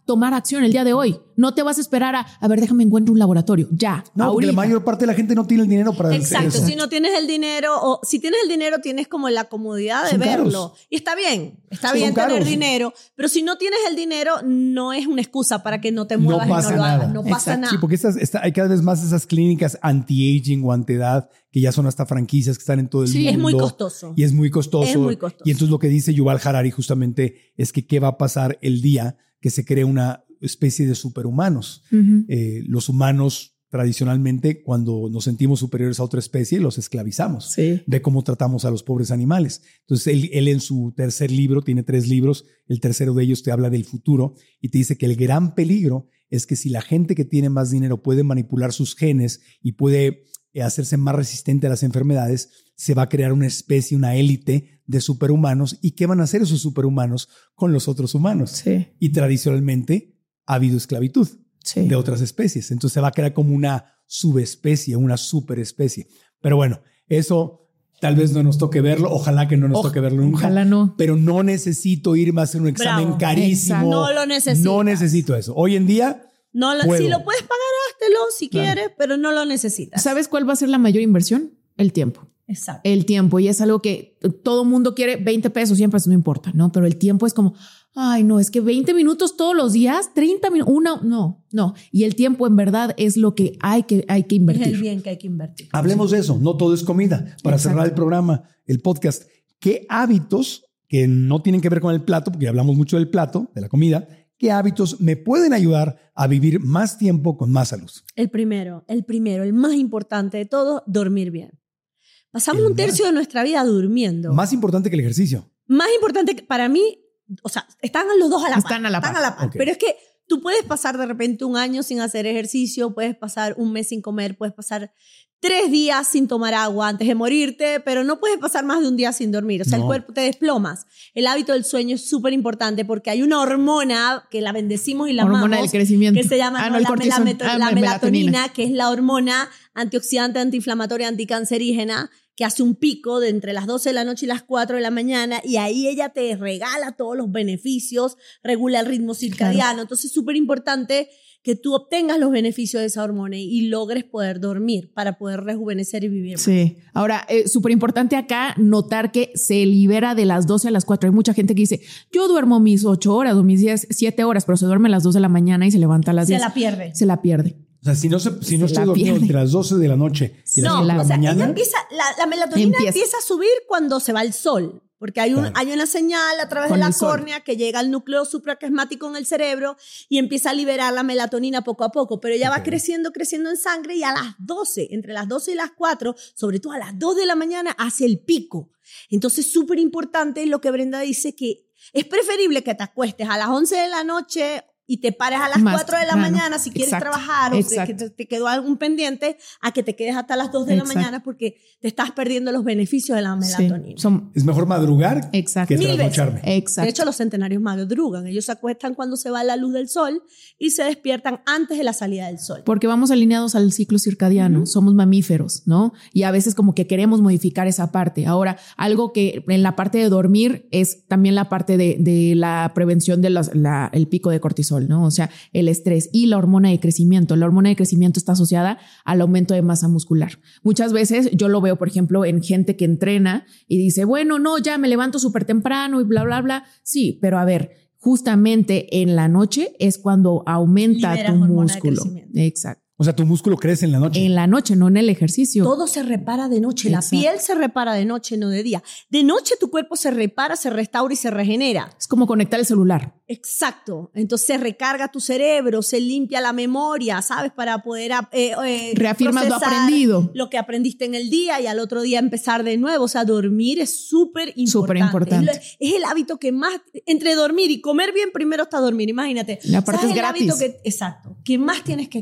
tomar acción el día de hoy. No te vas a esperar a, a ver, déjame encuentro un laboratorio. Ya, No, ahorita. porque la mayor parte de la gente no tiene el dinero para Exacto, hacer eso. si no tienes el dinero, o si tienes el dinero, tienes como la comodidad de Son verlo. caros. Y está bien, está Sí, bien son tener caros. dinero, pero si no tienes el dinero, no es una excusa para que no te No muevas pasa y no lo nada. hagas. No pasa Exacto. nada. Sí, porque estas, esta- hay cada vez más esas clínicas anti-aging o anti-edad que ya son hasta franquicias que están en todo el Sí, mundo. es muy costoso. Y es muy costoso. Es muy costoso. Y entonces lo que dice Yuval Harari justamente es que qué va a pasar el día que se cree una especie de superhumanos. Ujú. Eh, los humanos tradicionalmente, cuando nos sentimos superiores a otra especie, los esclavizamos. Sí. Ve cómo tratamos a los pobres animales. Entonces, él, él en su tercer libro, tiene tres libros, el tercero de ellos te habla del futuro y te dice que el gran peligro es que si la gente que tiene más dinero puede manipular sus genes y puede eh, hacerse más resistente a las enfermedades, se va a crear una especie, una élite de superhumanos. ¿Y qué van a hacer esos superhumanos con los otros humanos? Sí. Y tradicionalmente ha habido esclavitud Sí. de otras especies. Entonces se va a crear como una subespecie, una superespecie. Pero bueno, eso tal vez no nos toque verlo. Ojalá que no nos O- toque verlo nunca. Ojalá no. Pero no necesito irme a hacer un examen Bravo. carísimo. Exacto. No lo necesitas. No necesito eso. Hoy en día, No lo- Puedo. si lo puedes pagar, háztelo si Claro. quieres, pero no lo necesitas. ¿Sabes cuál va a ser la mayor inversión? El tiempo. Exacto. El tiempo. Y es algo que todo mundo quiere. veinte pesos, cien pesos, no importa, ¿no? Pero el tiempo es como, ay, no, es que veinte minutos todos los días, treinta minutos, una, no, no. Y el tiempo en verdad es lo que hay que, hay que Es invertir. el bien que hay que invertir. hablemos de eso. No todo es comida. Para Exacto. cerrar el programa, el podcast, ¿qué hábitos que no tienen que ver con el plato, porque hablamos mucho del plato, de la comida, qué hábitos me pueden ayudar a vivir más tiempo con más salud? El primero, el primero, el más importante de todo, dormir bien. Pasamos El un tercio más- de nuestra vida durmiendo. Más importante que el ejercicio. Más importante que para mí, o sea, están los dos a la par. Están a la par. Están a la par. Ok. Pero es que tú puedes pasar de repente un año sin hacer ejercicio, puedes pasar un mes sin comer, puedes pasar tres días sin tomar agua antes de morirte, pero no puedes pasar más de un día sin dormir. O sea, No. el cuerpo te desplomas. El hábito del sueño es súper importante porque hay una hormona que la bendecimos y la Hormona amamos, del crecimiento. que se llama Ah, no, no, el la, cortisol. melameto- Ah, la la melatonina, melatonina. que es la hormona antioxidante, antiinflamatoria, anticancerígena, que hace un pico de entre las doce de la noche y las cuatro de la mañana, y ahí ella te regala todos los beneficios, regula el ritmo circadiano. Entonces es súper importante que tú obtengas los beneficios de esa hormona y logres poder dormir para poder rejuvenecer y vivir más. Sí. Ahora, eh, súper importante acá notar que se libera de las doce a las cuatro. Hay mucha gente que dice, yo duermo mis ocho horas o mis diez, siete horas, pero se duerme a las dos de la mañana y se levanta a las Se diez. la pierde. Se la pierde. O sea, si no, se, si no Se estoy la dormido pierde. entre las doce de la noche y las No, ocho de la o sea, mañana, ella empieza, la, la melatonina Empieza. empieza. a subir cuando se va el sol, porque hay, un, Claro. hay una señal a través Con de la el sol. córnea que llega al núcleo supraquiasmático en el cerebro y empieza a liberar la melatonina poco a poco, pero ella Ok. va creciendo, creciendo en sangre y a las doce, entre las doce y las cuatro, sobre todo a las dos de la mañana, hace el pico. Entonces, súper importante lo que Brenda dice, que es preferible que te acuestes a las once de la noche y te pares a las Más cuatro de la temprano. mañana si quieres Exacto. trabajar o te- Exacto. que te, te quedó algún pendiente, a que te quedes hasta las dos de la Exacto. mañana porque te estás perdiendo los beneficios de la melatonina. Sí. Son, es mejor madrugar exacto. que Mil veces. trasnocharme. Exacto. De hecho, los centenarios madrugan. Ellos se acuestan cuando se va la luz del sol y se despiertan antes de la salida del sol. Porque vamos alineados al ciclo circadiano, somos mamíferos, ¿no? Y a veces como que queremos modificar esa parte. Ahora, algo que en la parte de dormir es también la parte de, de la prevención del pico de cortisol, ¿no? O sea, el estrés y la hormona de crecimiento. La hormona de crecimiento está asociada al aumento de masa muscular. Muchas veces yo lo veo, por ejemplo, en gente que entrena y dice, bueno, no, ya me levanto súper temprano y bla, bla, bla. Sí, pero a ver, justamente en la noche es cuando aumenta Liberas tu hormona de músculo. crecimiento. Exacto. O sea, tu músculo crece en la noche. En la noche, no en el ejercicio. Todo se repara de noche. Exacto. La piel se repara de noche, no de día. De noche tu cuerpo se repara, se restaura y se regenera. Es como conectar el celular. Exacto. Entonces se recarga tu cerebro, se limpia la memoria, ¿sabes? Para poder eh, eh, Reafirmas lo procesar aprendido. lo que aprendiste en el día y al otro día empezar de nuevo. O sea, dormir es súper importante. Súper importante. Es, lo- es el hábito que más, entre dormir y comer bien, primero está dormir. Imagínate. La parte ¿Sabes es el hábito gratis. que, exacto. Que más tienes que cuidar.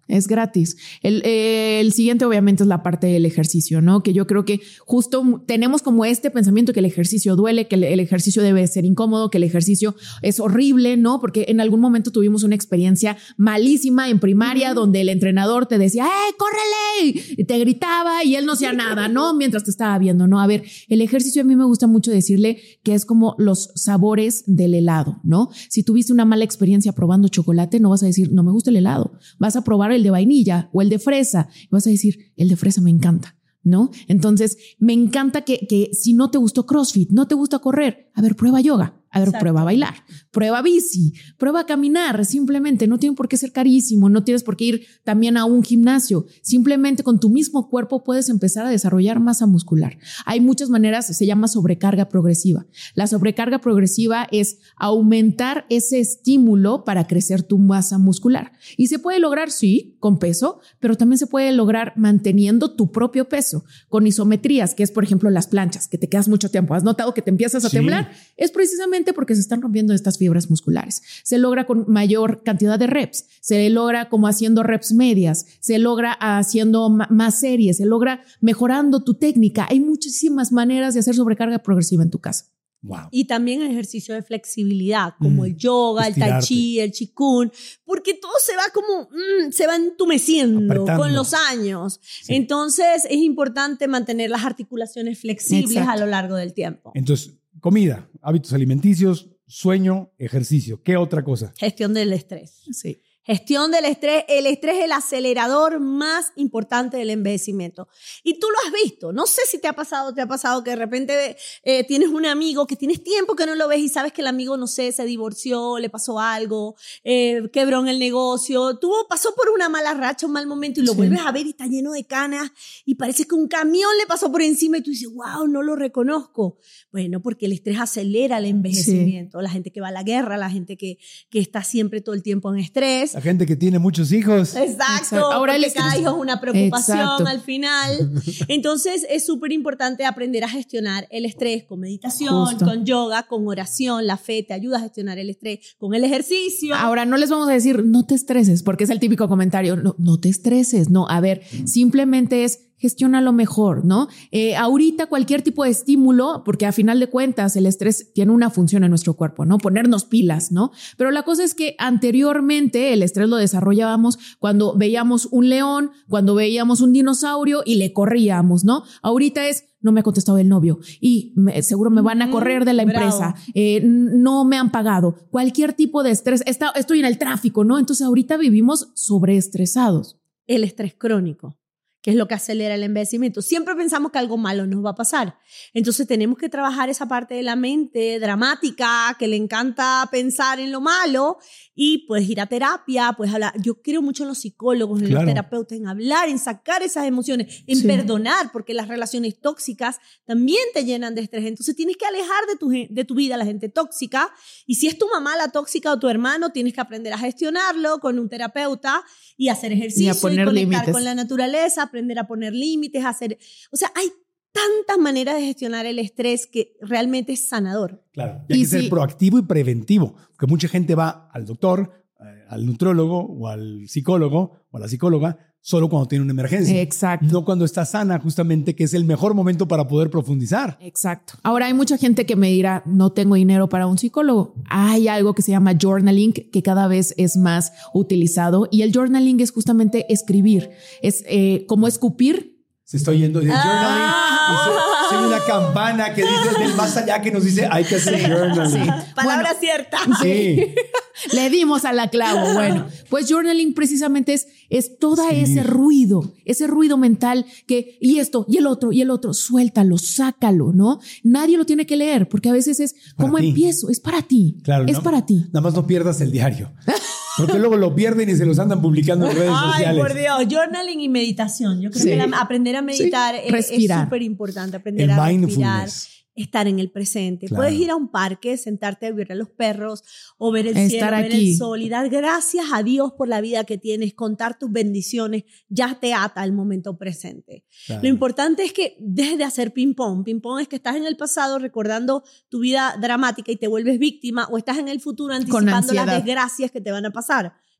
Es gratis. El, eh, el siguiente obviamente es la parte del ejercicio, ¿no? Que yo creo que justo tenemos como este pensamiento que el ejercicio duele, que el, el ejercicio debe ser incómodo, que el ejercicio es horrible, ¿no? Porque en algún momento tuvimos una experiencia malísima en primaria mm. donde el entrenador te decía, ¡eh, córrele! Y te gritaba y él no hacía nada, ¿no? Mientras te estaba viendo, ¿no? A ver, el ejercicio a mí me gusta mucho decirle que es como los sabores del helado, ¿no? Si tuviste una mala experiencia probando chocolate, no vas a decir, no me gusta el helado. Vas a probar el de vainilla o el de fresa y vas a decir, el de fresa me encanta, ¿no? Entonces, me encanta que, que si no te gustó CrossFit, no te gusta correr, a ver, prueba yoga. A ver, Exacto. prueba a bailar, prueba bici, prueba a caminar, simplemente no tiene por qué ser carísimo, no tienes por qué ir también a un gimnasio, simplemente con tu mismo cuerpo puedes empezar a desarrollar masa muscular. Hay muchas maneras, se llama sobrecarga progresiva. La sobrecarga progresiva es aumentar ese estímulo para crecer tu masa muscular y se puede lograr, sí, con peso, pero también se puede lograr manteniendo tu propio peso, con isometrías, que es por ejemplo las planchas, que te quedas mucho tiempo. ¿Has notado que te empiezas a sí. temblar? Es precisamente porque se están rompiendo estas fibras musculares. Se logra con mayor cantidad de reps, se logra como haciendo reps medias, se logra haciendo más series, se logra mejorando tu técnica. Hay muchísimas maneras de hacer sobrecarga progresiva en tu casa. Wow. Y también ejercicio de flexibilidad, como mm, el yoga, estirarte. El tai chi, el qigong, porque todo se va como, mm, se va entumeciendo Apretando. Con los años. Sí. Entonces es importante mantener las articulaciones flexibles Exacto. a lo largo del tiempo. Entonces, comida, hábitos alimenticios, sueño, ejercicio. ¿Qué otra cosa? Gestión del estrés. Sí. Gestión del estrés. El estrés es el acelerador más importante del envejecimiento. Y tú lo has visto. No sé si te ha pasado, te ha pasado que de repente eh, tienes un amigo que tienes tiempo que no lo ves y sabes que el amigo, no sé, se divorció, le pasó algo, eh, quebró en el negocio, tuvo, pasó por una mala racha, un mal momento y lo sí. vuelves a ver y está lleno de canas y parece que un camión le pasó por encima y tú dices, wow, no lo reconozco. Bueno, porque el estrés acelera el envejecimiento. Sí. La gente que va a la guerra, la gente que, que está siempre todo el tiempo en estrés. La gente que tiene muchos hijos. Exacto. Exacto. Ahora porque cada hijo es una preocupación Exacto. al final. Entonces es súper importante aprender a gestionar el estrés con meditación, Justo. Con yoga, con oración. La fe te ayuda a gestionar el estrés con el ejercicio. Ahora no les vamos a decir no te estreses porque es el típico comentario. No, no te estreses. No, a ver, simplemente es gestiónalo mejor, ¿no? Eh, ahorita cualquier tipo de estímulo, porque a final de cuentas el estrés tiene una función en nuestro cuerpo, ¿no? Ponernos pilas, ¿no? Pero la cosa es que anteriormente el estrés lo desarrollábamos cuando veíamos un león, cuando veíamos un dinosaurio y le corríamos, ¿no? Ahorita es, no me ha contestado el novio y me, seguro me van a correr de la empresa, eh, no me han pagado. Cualquier tipo de estrés, está, estoy en el tráfico, ¿no? Entonces ahorita vivimos sobreestresados. El estrés crónico, que es lo que acelera el envejecimiento. Siempre pensamos que algo malo nos va a pasar. Entonces tenemos que trabajar esa parte de la mente dramática, que le encanta pensar en lo malo, y puedes ir a terapia, puedes hablar. Yo creo mucho en los psicólogos, en claro. los terapeutas, en hablar, en sacar esas emociones, en sí. perdonar, porque las relaciones tóxicas también te llenan de estrés. Entonces tienes que alejar de tu, de tu vida a la gente tóxica, y si es tu mamá la tóxica o tu hermano, tienes que aprender a gestionarlo con un terapeuta y hacer ejercicio y, a poner y conectar límites. Con la naturaleza, aprender a poner límites, hacer, o sea, hay tantas maneras de gestionar el estrés que realmente es sanador. Claro, y hay y que sí. ser proactivo y preventivo, porque mucha gente va al doctor, eh, al nutriólogo o al psicólogo o a la psicóloga solo cuando tiene una emergencia. Exacto. No cuando está sana, justamente, que es el mejor momento para poder profundizar. Exacto. Ahora hay mucha gente que me dirá, no tengo dinero para un psicólogo. Hay algo que se llama journaling, que cada vez es más utilizado, y el journaling es justamente escribir. Es eh, como escupir. Se estoy yendo de journaling. Ah. Soy una campana que dice del más allá que nos dice hay que hacer sí, journaling. Sí. Palabra bueno, cierta. Sí. Le dimos a la clavo. Bueno, pues journaling precisamente es, es todo sí. ese ruido, ese ruido mental que, y esto, y el otro, y el otro, suéltalo, sácalo, ¿no? Nadie lo tiene que leer, porque a veces es, ¿cómo empiezo? Es para ti. Claro, es no, para ti. Nada más no pierdas el diario. Porque luego lo pierden y se los andan publicando en redes Ay, sociales. Ay, por Dios. Journaling y meditación. Yo creo sí. que la, aprender a meditar sí. es súper importante. Aprender el a respirar, estar en el presente. Claro. Puedes ir a un parque, sentarte a ver a los perros o ver el estar cielo, aquí. ver el sol y dar gracias a Dios por la vida que tienes, contar tus bendiciones, ya te ata al momento presente. Claro. Lo importante es que dejes de hacer ping-pong. Ping-pong es que estás en el pasado recordando tu vida dramática y te vuelves víctima, o estás en el futuro anticipando las desgracias que te van a pasar.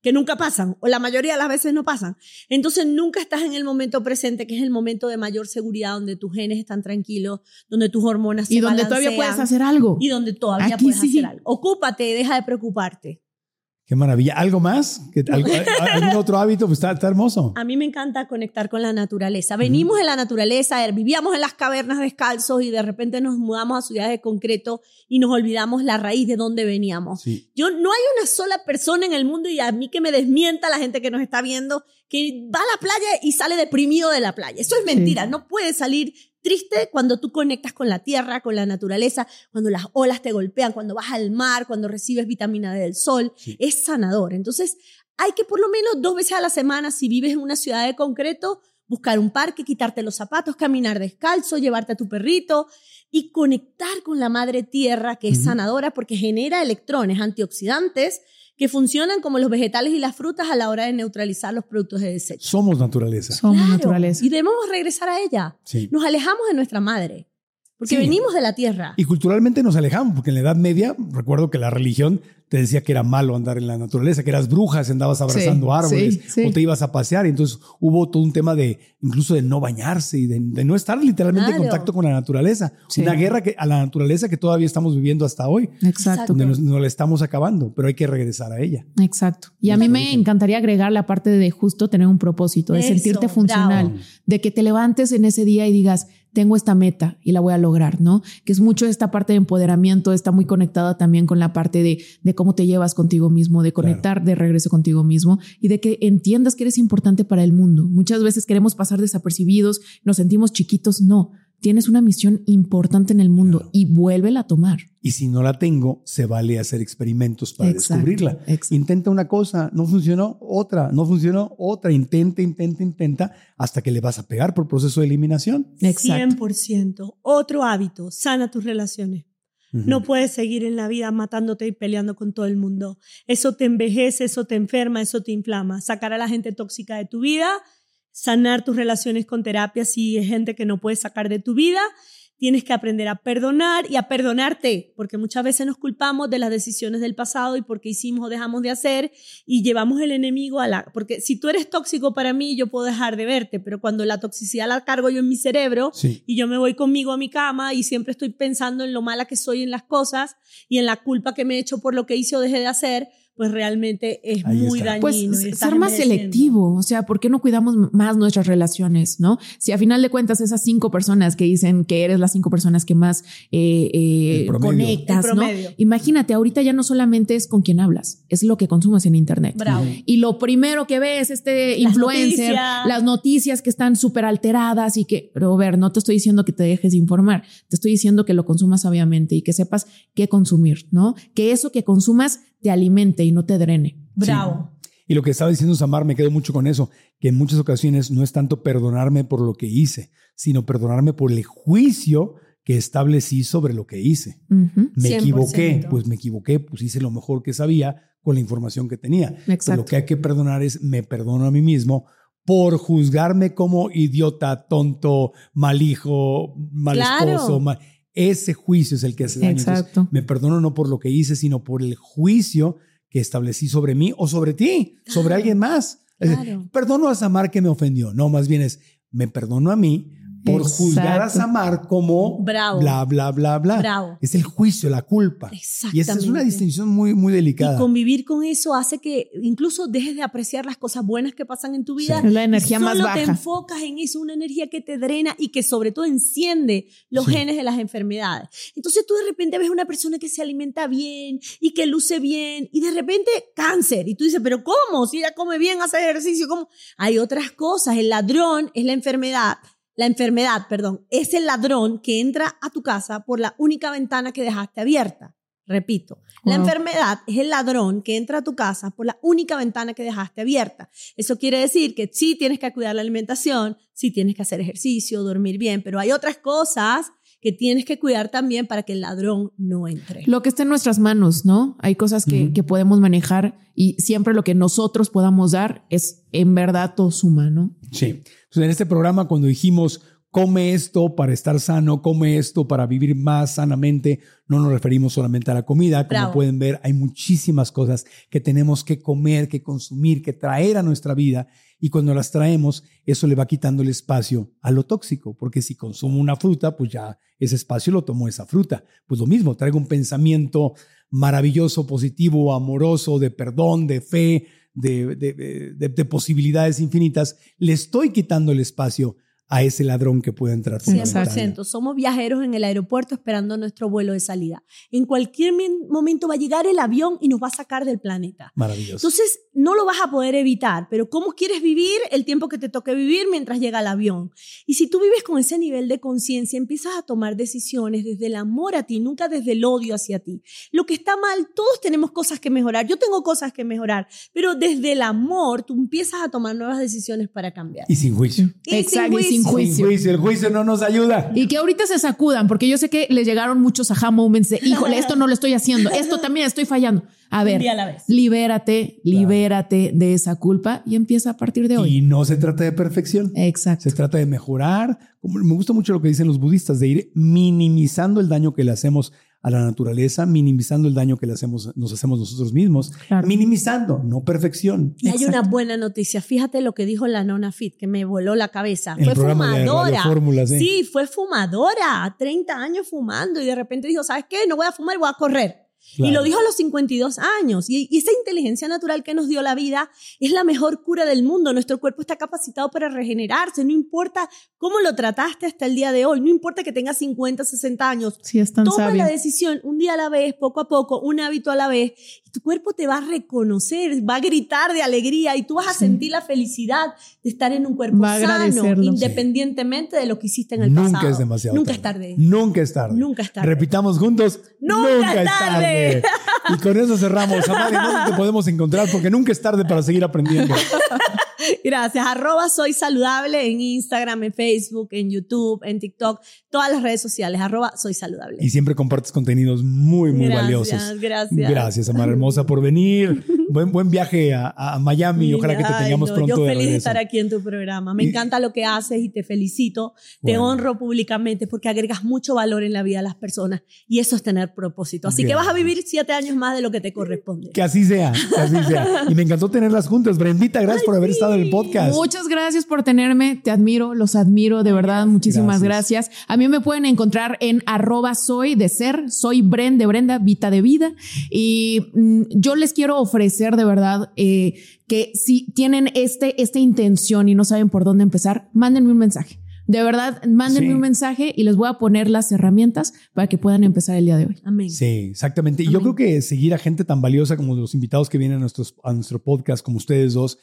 que nunca pasan, o la mayoría de las veces no pasan. Entonces nunca estás en el momento presente, que es el momento de mayor seguridad, donde tus genes están tranquilos, donde tus hormonas se y donde balancean, todavía puedes hacer algo. Y donde todavía Aquí puedes sí. hacer algo. Ocúpate, deja de preocuparte. Qué maravilla. ¿Algo más? ¿Qué, algo, ¿Algún otro hábito? Pues está, está hermoso. A mí me encanta conectar con la naturaleza. Venimos uh-huh. de la naturaleza, vivíamos en las cavernas descalzos y de repente nos mudamos a ciudades de concreto y nos olvidamos la raíz de dónde veníamos. Sí. Yo, no hay una sola persona en el mundo, y a mí que me desmienta la gente que nos está viendo, que va a la playa y sale deprimido de la playa. Eso es mentira. Sí. No puedes salir triste cuando tú conectas con la tierra, con la naturaleza, cuando las olas te golpean, cuando vas al mar, cuando recibes vitamina D del sol. Sí. Es sanador. Entonces, hay que por lo menos dos veces a la semana, si vives en una ciudad de concreto, buscar un parque, quitarte los zapatos, caminar descalzo, llevarte a tu perrito y conectar con la madre tierra, que es uh-huh. sanadora porque genera electrones antioxidantes que funcionan como los vegetales y las frutas a la hora de neutralizar los productos de desecho. Somos naturaleza. Somos claro, naturaleza. Y debemos regresar a ella. Sí. Nos alejamos de nuestra madre, porque sí. venimos de la tierra. Y culturalmente nos alejamos, porque en la Edad Media, recuerdo que la religión te decía que era malo andar en la naturaleza, que eras brujas, andabas abrazando sí, árboles, sí, sí. o te ibas a pasear. Y entonces hubo todo un tema de, incluso de no bañarse y de, de no estar literalmente claro. en contacto con la naturaleza. Sí. Una guerra que, a la naturaleza que todavía estamos viviendo hasta hoy. Exacto. Donde nos, nos la estamos acabando, pero hay que regresar a ella. Exacto. Y a mí me encantaría agregar la parte de justo tener un propósito, de Eso, sentirte funcional, bravo. De que te levantes en ese día y digas, tengo esta meta y la voy a lograr, ¿no? Que es mucho esta parte de empoderamiento, está muy conectada también con la parte de, de cómo te llevas contigo mismo, de conectar claro. de regreso contigo mismo y de que entiendas que eres importante para el mundo. Muchas veces queremos pasar desapercibidos, nos sentimos chiquitos. No, tienes una misión importante en el mundo claro. y vuélvela a tomar. Y si no la tengo, se vale hacer experimentos para exacto, descubrirla. Exacto. Intenta una cosa, no funcionó, otra, no funcionó, otra. Intenta, intenta, intenta, hasta que le vas a pegar por proceso de eliminación. Exacto. cien por ciento. Otro hábito, sana tus relaciones. Uh-huh. No puedes seguir en la vida matándote y peleando con todo el mundo. Eso te envejece, eso te enferma, eso te inflama. Sacar a la gente tóxica de tu vida, sanar tus relaciones con terapia si es gente que no puedes sacar de tu vida. Tienes que aprender a perdonar y a perdonarte, porque muchas veces nos culpamos de las decisiones del pasado y porque hicimos o dejamos de hacer y llevamos el enemigo a la... Porque si tú eres tóxico para mí, yo puedo dejar de verte, pero cuando la toxicidad la cargo yo en mi cerebro sí. y yo me voy conmigo a mi cama y siempre estoy pensando en lo mala que soy en las cosas y en la culpa que me he hecho por lo que hice o dejé de hacer, pues realmente es Ahí muy está. dañino. Pues ser más selectivo, o sea, ¿por qué no cuidamos más nuestras relaciones, no? Si a final de cuentas esas cinco personas que dicen que eres las cinco personas que más eh, eh, conectas, ¿no? Imagínate, ahorita ya no solamente es con quien hablas, es lo que consumes en internet. Bravo. Y lo primero que ves, este las influencer, noticias. las noticias que están súper alteradas y que, pero a ver, no te estoy diciendo que te dejes de informar, te estoy diciendo que lo consumas sabiamente y que sepas qué consumir, ¿no? Que eso que consumas te alimente y no te drene. Bravo. Sí. Y lo que estaba diciendo Samar, me quedo mucho con eso, que en muchas ocasiones no es tanto perdonarme por lo que hice, sino perdonarme por el juicio que establecí sobre lo que hice. Uh-huh. Me cien por ciento. equivoqué, pues me equivoqué, pues hice lo mejor que sabía con la información que tenía. Pero lo que hay que perdonar es, me perdono a mí mismo por juzgarme como idiota, tonto, mal hijo, mal claro. esposo, mal... Ese juicio es el que hace daño. Exacto. Entonces, me perdono no por lo que hice, sino por el juicio que establecí sobre mí o sobre ti, claro. sobre alguien más. Claro. Perdono a Samar que me ofendió. No, más bien es, me perdono a mí por Exacto. juzgar a Samar como Bravo. bla, bla, bla, bla. Bravo. Es el juicio, la culpa. Y esa es una distinción muy, muy delicada. Y convivir con eso hace que incluso dejes de apreciar las cosas buenas que pasan en tu vida. Sí. La energía Solo más baja. te enfocas en eso, una energía que te drena y que sobre todo enciende los sí. genes de las enfermedades. Entonces tú de repente ves una persona que se alimenta bien y que luce bien y de repente cáncer. Y tú dices, ¿pero cómo? Si ella come bien, hace ejercicio, ¿cómo? Hay otras cosas. El ladrón es la enfermedad. La enfermedad, perdón, es el ladrón que entra a tu casa por la única ventana que dejaste abierta. Repito, la wow. enfermedad es el ladrón que entra a tu casa por la única ventana que dejaste abierta. Eso quiere decir que sí tienes que cuidar la alimentación, sí tienes que hacer ejercicio, dormir bien, pero hay otras cosas que tienes que cuidar también para que el ladrón no entre. Lo que está en nuestras manos, ¿no? Hay cosas que, uh-huh. que podemos manejar y siempre lo que nosotros podamos dar es en verdad todo suma, ¿no? Sí. Entonces, en este programa, cuando dijimos come esto para estar sano, come esto para vivir más sanamente. No nos referimos solamente a la comida. Como Bravo. pueden ver, hay muchísimas cosas que tenemos que comer, que consumir, que traer a nuestra vida. Y cuando las traemos, eso le va quitando el espacio a lo tóxico. Porque si consumo una fruta, pues ya ese espacio lo tomó esa fruta. Pues lo mismo, traigo un pensamiento maravilloso, positivo, amoroso, de perdón, de fe, de, de, de, de posibilidades infinitas. Le estoy quitando el espacio a ese ladrón que puede entrar por la cien por ventana. ciento. Somos viajeros en el aeropuerto esperando nuestro vuelo de salida. En cualquier momento va a llegar el avión y nos va a sacar del planeta. Maravilloso. Entonces, no lo vas a poder evitar, pero ¿cómo quieres vivir el tiempo que te toque vivir mientras llega el avión? Y si tú vives con ese nivel de conciencia, empiezas a tomar decisiones desde el amor a ti, nunca desde el odio hacia ti. Lo que está mal, todos tenemos cosas que mejorar. Yo tengo cosas que mejorar, pero desde el amor tú empiezas a tomar nuevas decisiones para cambiar. Y sin juicio. Y Exacto, y sin Sin juicio. juicio. El juicio no nos ayuda. Y que ahorita se sacudan, porque yo sé que les llegaron muchos aha moments de, híjole, esto no lo estoy haciendo, esto también estoy fallando. A ver, Un día a la vez. libérate, libérate de esa culpa y empieza a partir de hoy. Y no se trata de perfección. Exacto. Se trata de mejorar. Como me gusta mucho lo que dicen los budistas, de ir minimizando el daño que le hacemos a la naturaleza, minimizando el daño que le hacemos, nos hacemos nosotros mismos. Claro. Minimizando, no perfección. Y hay Exacto. una buena noticia. Fíjate lo que dijo la Nona Fit, que me voló la cabeza. El Fue programa de fumadora. Radio Fórmula, sí. Sí, fue fumadora. treinta años fumando y de repente dijo, ¿sabes qué? No voy a fumar, voy a correr. Claro. Y lo dijo a los cincuenta y dos años. Y, y esa inteligencia natural que nos dio la vida es la mejor cura del mundo. Nuestro cuerpo está capacitado para regenerarse. No importa cómo lo trataste hasta el día de hoy. No importa que tengas cincuenta, sesenta años. Sí, es tan Toma sabio. la decisión un día a la vez, poco a poco, un hábito a la vez. Y tu cuerpo te va a reconocer, va a gritar de alegría y tú vas a sentir la felicidad de estar en un cuerpo Va a sano, agradecerlo. independientemente de lo que hiciste en el Nunca pasado. es demasiado Nunca tarde. es tarde. Nunca es tarde. Nunca es tarde. Repitamos juntos. Nunca es tarde. Y con eso cerramos. Amari, ¿dónde te podemos encontrar? Porque nunca es tarde para seguir aprendiendo. Gracias. Arroba Soy Saludable en Instagram, en Facebook, en YouTube, en TikTok, todas las redes sociales. Arroba Soy Saludable. Y siempre compartes contenidos muy, muy Gracias, valiosos. gracias. Gracias, Amara Hermosa, por venir. Buen, buen viaje a, a Miami y ojalá que te Ay, tengamos no, pronto yo de feliz de regreso. estar aquí en tu programa. Me Y- encanta lo que haces y te felicito. Te Bueno. honro públicamente porque agregas mucho valor en la vida de las personas y eso es tener propósito. Así que Gracias. vas a vivir siete años más de lo que te corresponde. Que así sea, que así sea. Y me encantó tenerlas juntas. Brendita, gracias por haber estado en el podcast. Muchas gracias por tenerme, te admiro, los admiro, de verdad, muchísimas gracias. A mí me pueden encontrar en arroba soy de ser, soy Bren de Brenda, Vita de Vida. Y mm, yo les quiero ofrecer de verdad eh, que si tienen este, esta intención y no saben por dónde empezar, mándenme un mensaje. De verdad, mándenme Sí. un mensaje y les voy a poner las herramientas para que puedan empezar el día de hoy. Amén. Sí, exactamente. Y yo creo que seguir a gente tan valiosa como los invitados que vienen a, nuestros, a nuestro podcast, como ustedes dos,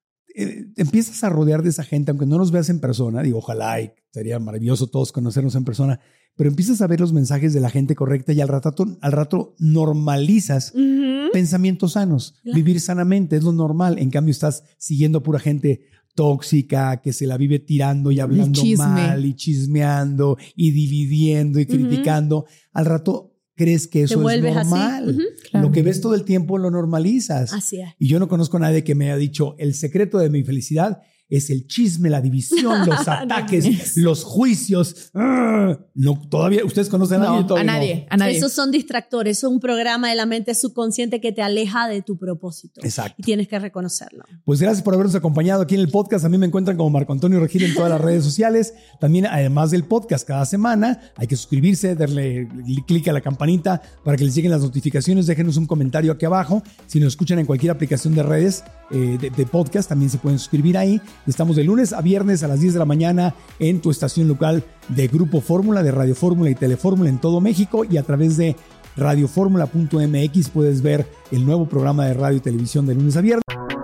eh, empiezas a rodear de esa gente, aunque no nos veas en persona. Digo, ojalá y sería maravilloso todos conocernos en persona, pero empiezas a ver los mensajes de la gente correcta y al rato, al rato normalizas Ujú. pensamientos sanos, Claro. vivir sanamente, es lo normal. En cambio, estás siguiendo a pura gente tóxica, que se la vive tirando y hablando chisme. mal y chismeando y dividiendo y Ujú. criticando. Al rato crees que eso es vuelves así. normal. Ujú. Claro. Lo que ves todo el tiempo lo normalizas. Así es. Y yo no conozco a nadie que me haya dicho, el secreto de mi felicidad es el chisme, la división, los ataques, los juicios. ¡Ah! No, todavía, ¿ustedes conocen a No, nadie? a Todavía no. nadie, a nadie. Esos son distractores, es un programa de la mente subconsciente que te aleja de tu propósito. Exacto. Y tienes que reconocerlo. Pues gracias por habernos acompañado aquí en el podcast. A mí me encuentran como Marco Antonio Regil en todas las redes sociales. También, además del podcast, cada semana hay que suscribirse, darle clic a la campanita para que les lleguen las notificaciones. Déjenos un comentario aquí abajo. Si nos escuchan en cualquier aplicación de redes eh, de, de podcast, también se pueden suscribir ahí. Estamos de lunes a viernes a las diez de la mañana en tu estación local de Grupo Fórmula, de Radio Fórmula y Telefórmula en todo México, y a través de radio fórmula punto m x puedes ver el nuevo programa de radio y televisión de lunes a viernes.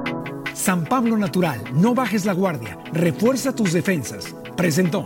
San Pablo Natural, no bajes la guardia, refuerza tus defensas. Presentó.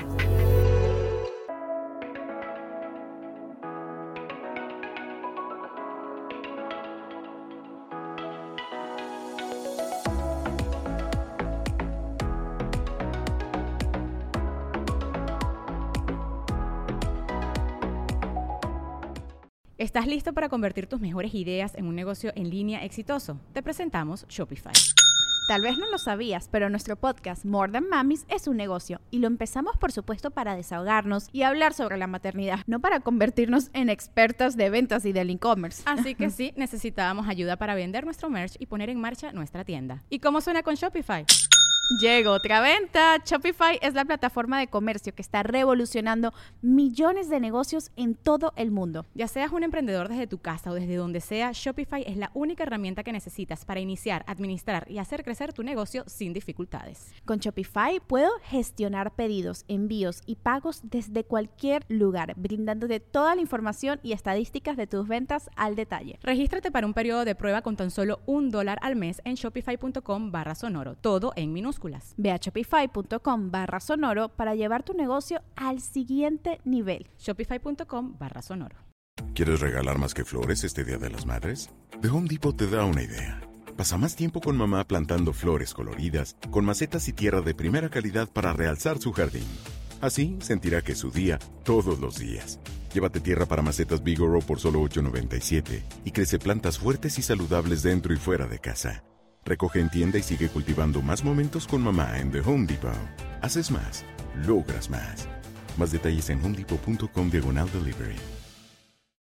¿Estás listo para convertir tus mejores ideas en un negocio en línea exitoso? Te presentamos Shopify. Tal vez no lo sabías, pero nuestro podcast More Than Mamis es un negocio y lo empezamos por supuesto para desahogarnos y hablar sobre la maternidad, no para convertirnos en expertas de ventas y del e-commerce. Así que sí, necesitábamos ayuda para vender nuestro merch y poner en marcha nuestra tienda. ¿Y cómo suena con Shopify? Llegó otra venta. Shopify es la plataforma de comercio que está revolucionando millones de negocios en todo el mundo. Ya seas un emprendedor desde tu casa o desde donde sea, Shopify es la única herramienta que necesitas para iniciar, administrar y hacer crecer tu negocio sin dificultades. Con Shopify puedo gestionar pedidos, envíos y pagos desde cualquier lugar, brindándote toda la información y estadísticas de tus ventas al detalle. Regístrate para un periodo de prueba con tan solo un dólar al mes en shopify.com barra sonoro, todo en minúsculas. Ve a shopify.com barra sonoro para llevar tu negocio al siguiente nivel. Shopify.com barra sonoro. ¿Quieres regalar más que flores este Día de las Madres? The Home Depot te da una idea. Pasa más tiempo con mamá plantando flores coloridas, con macetas y tierra de primera calidad para realzar su jardín. Así sentirá que es su día todos los días. Llévate tierra para macetas Vigoro por solo ocho noventa y siete y crece plantas fuertes y saludables dentro y fuera de casa. Recoge en tienda y sigue cultivando más momentos con mamá en The Home Depot. Haces más, logras más. Más detalles en homedepot.com diagonal delivery.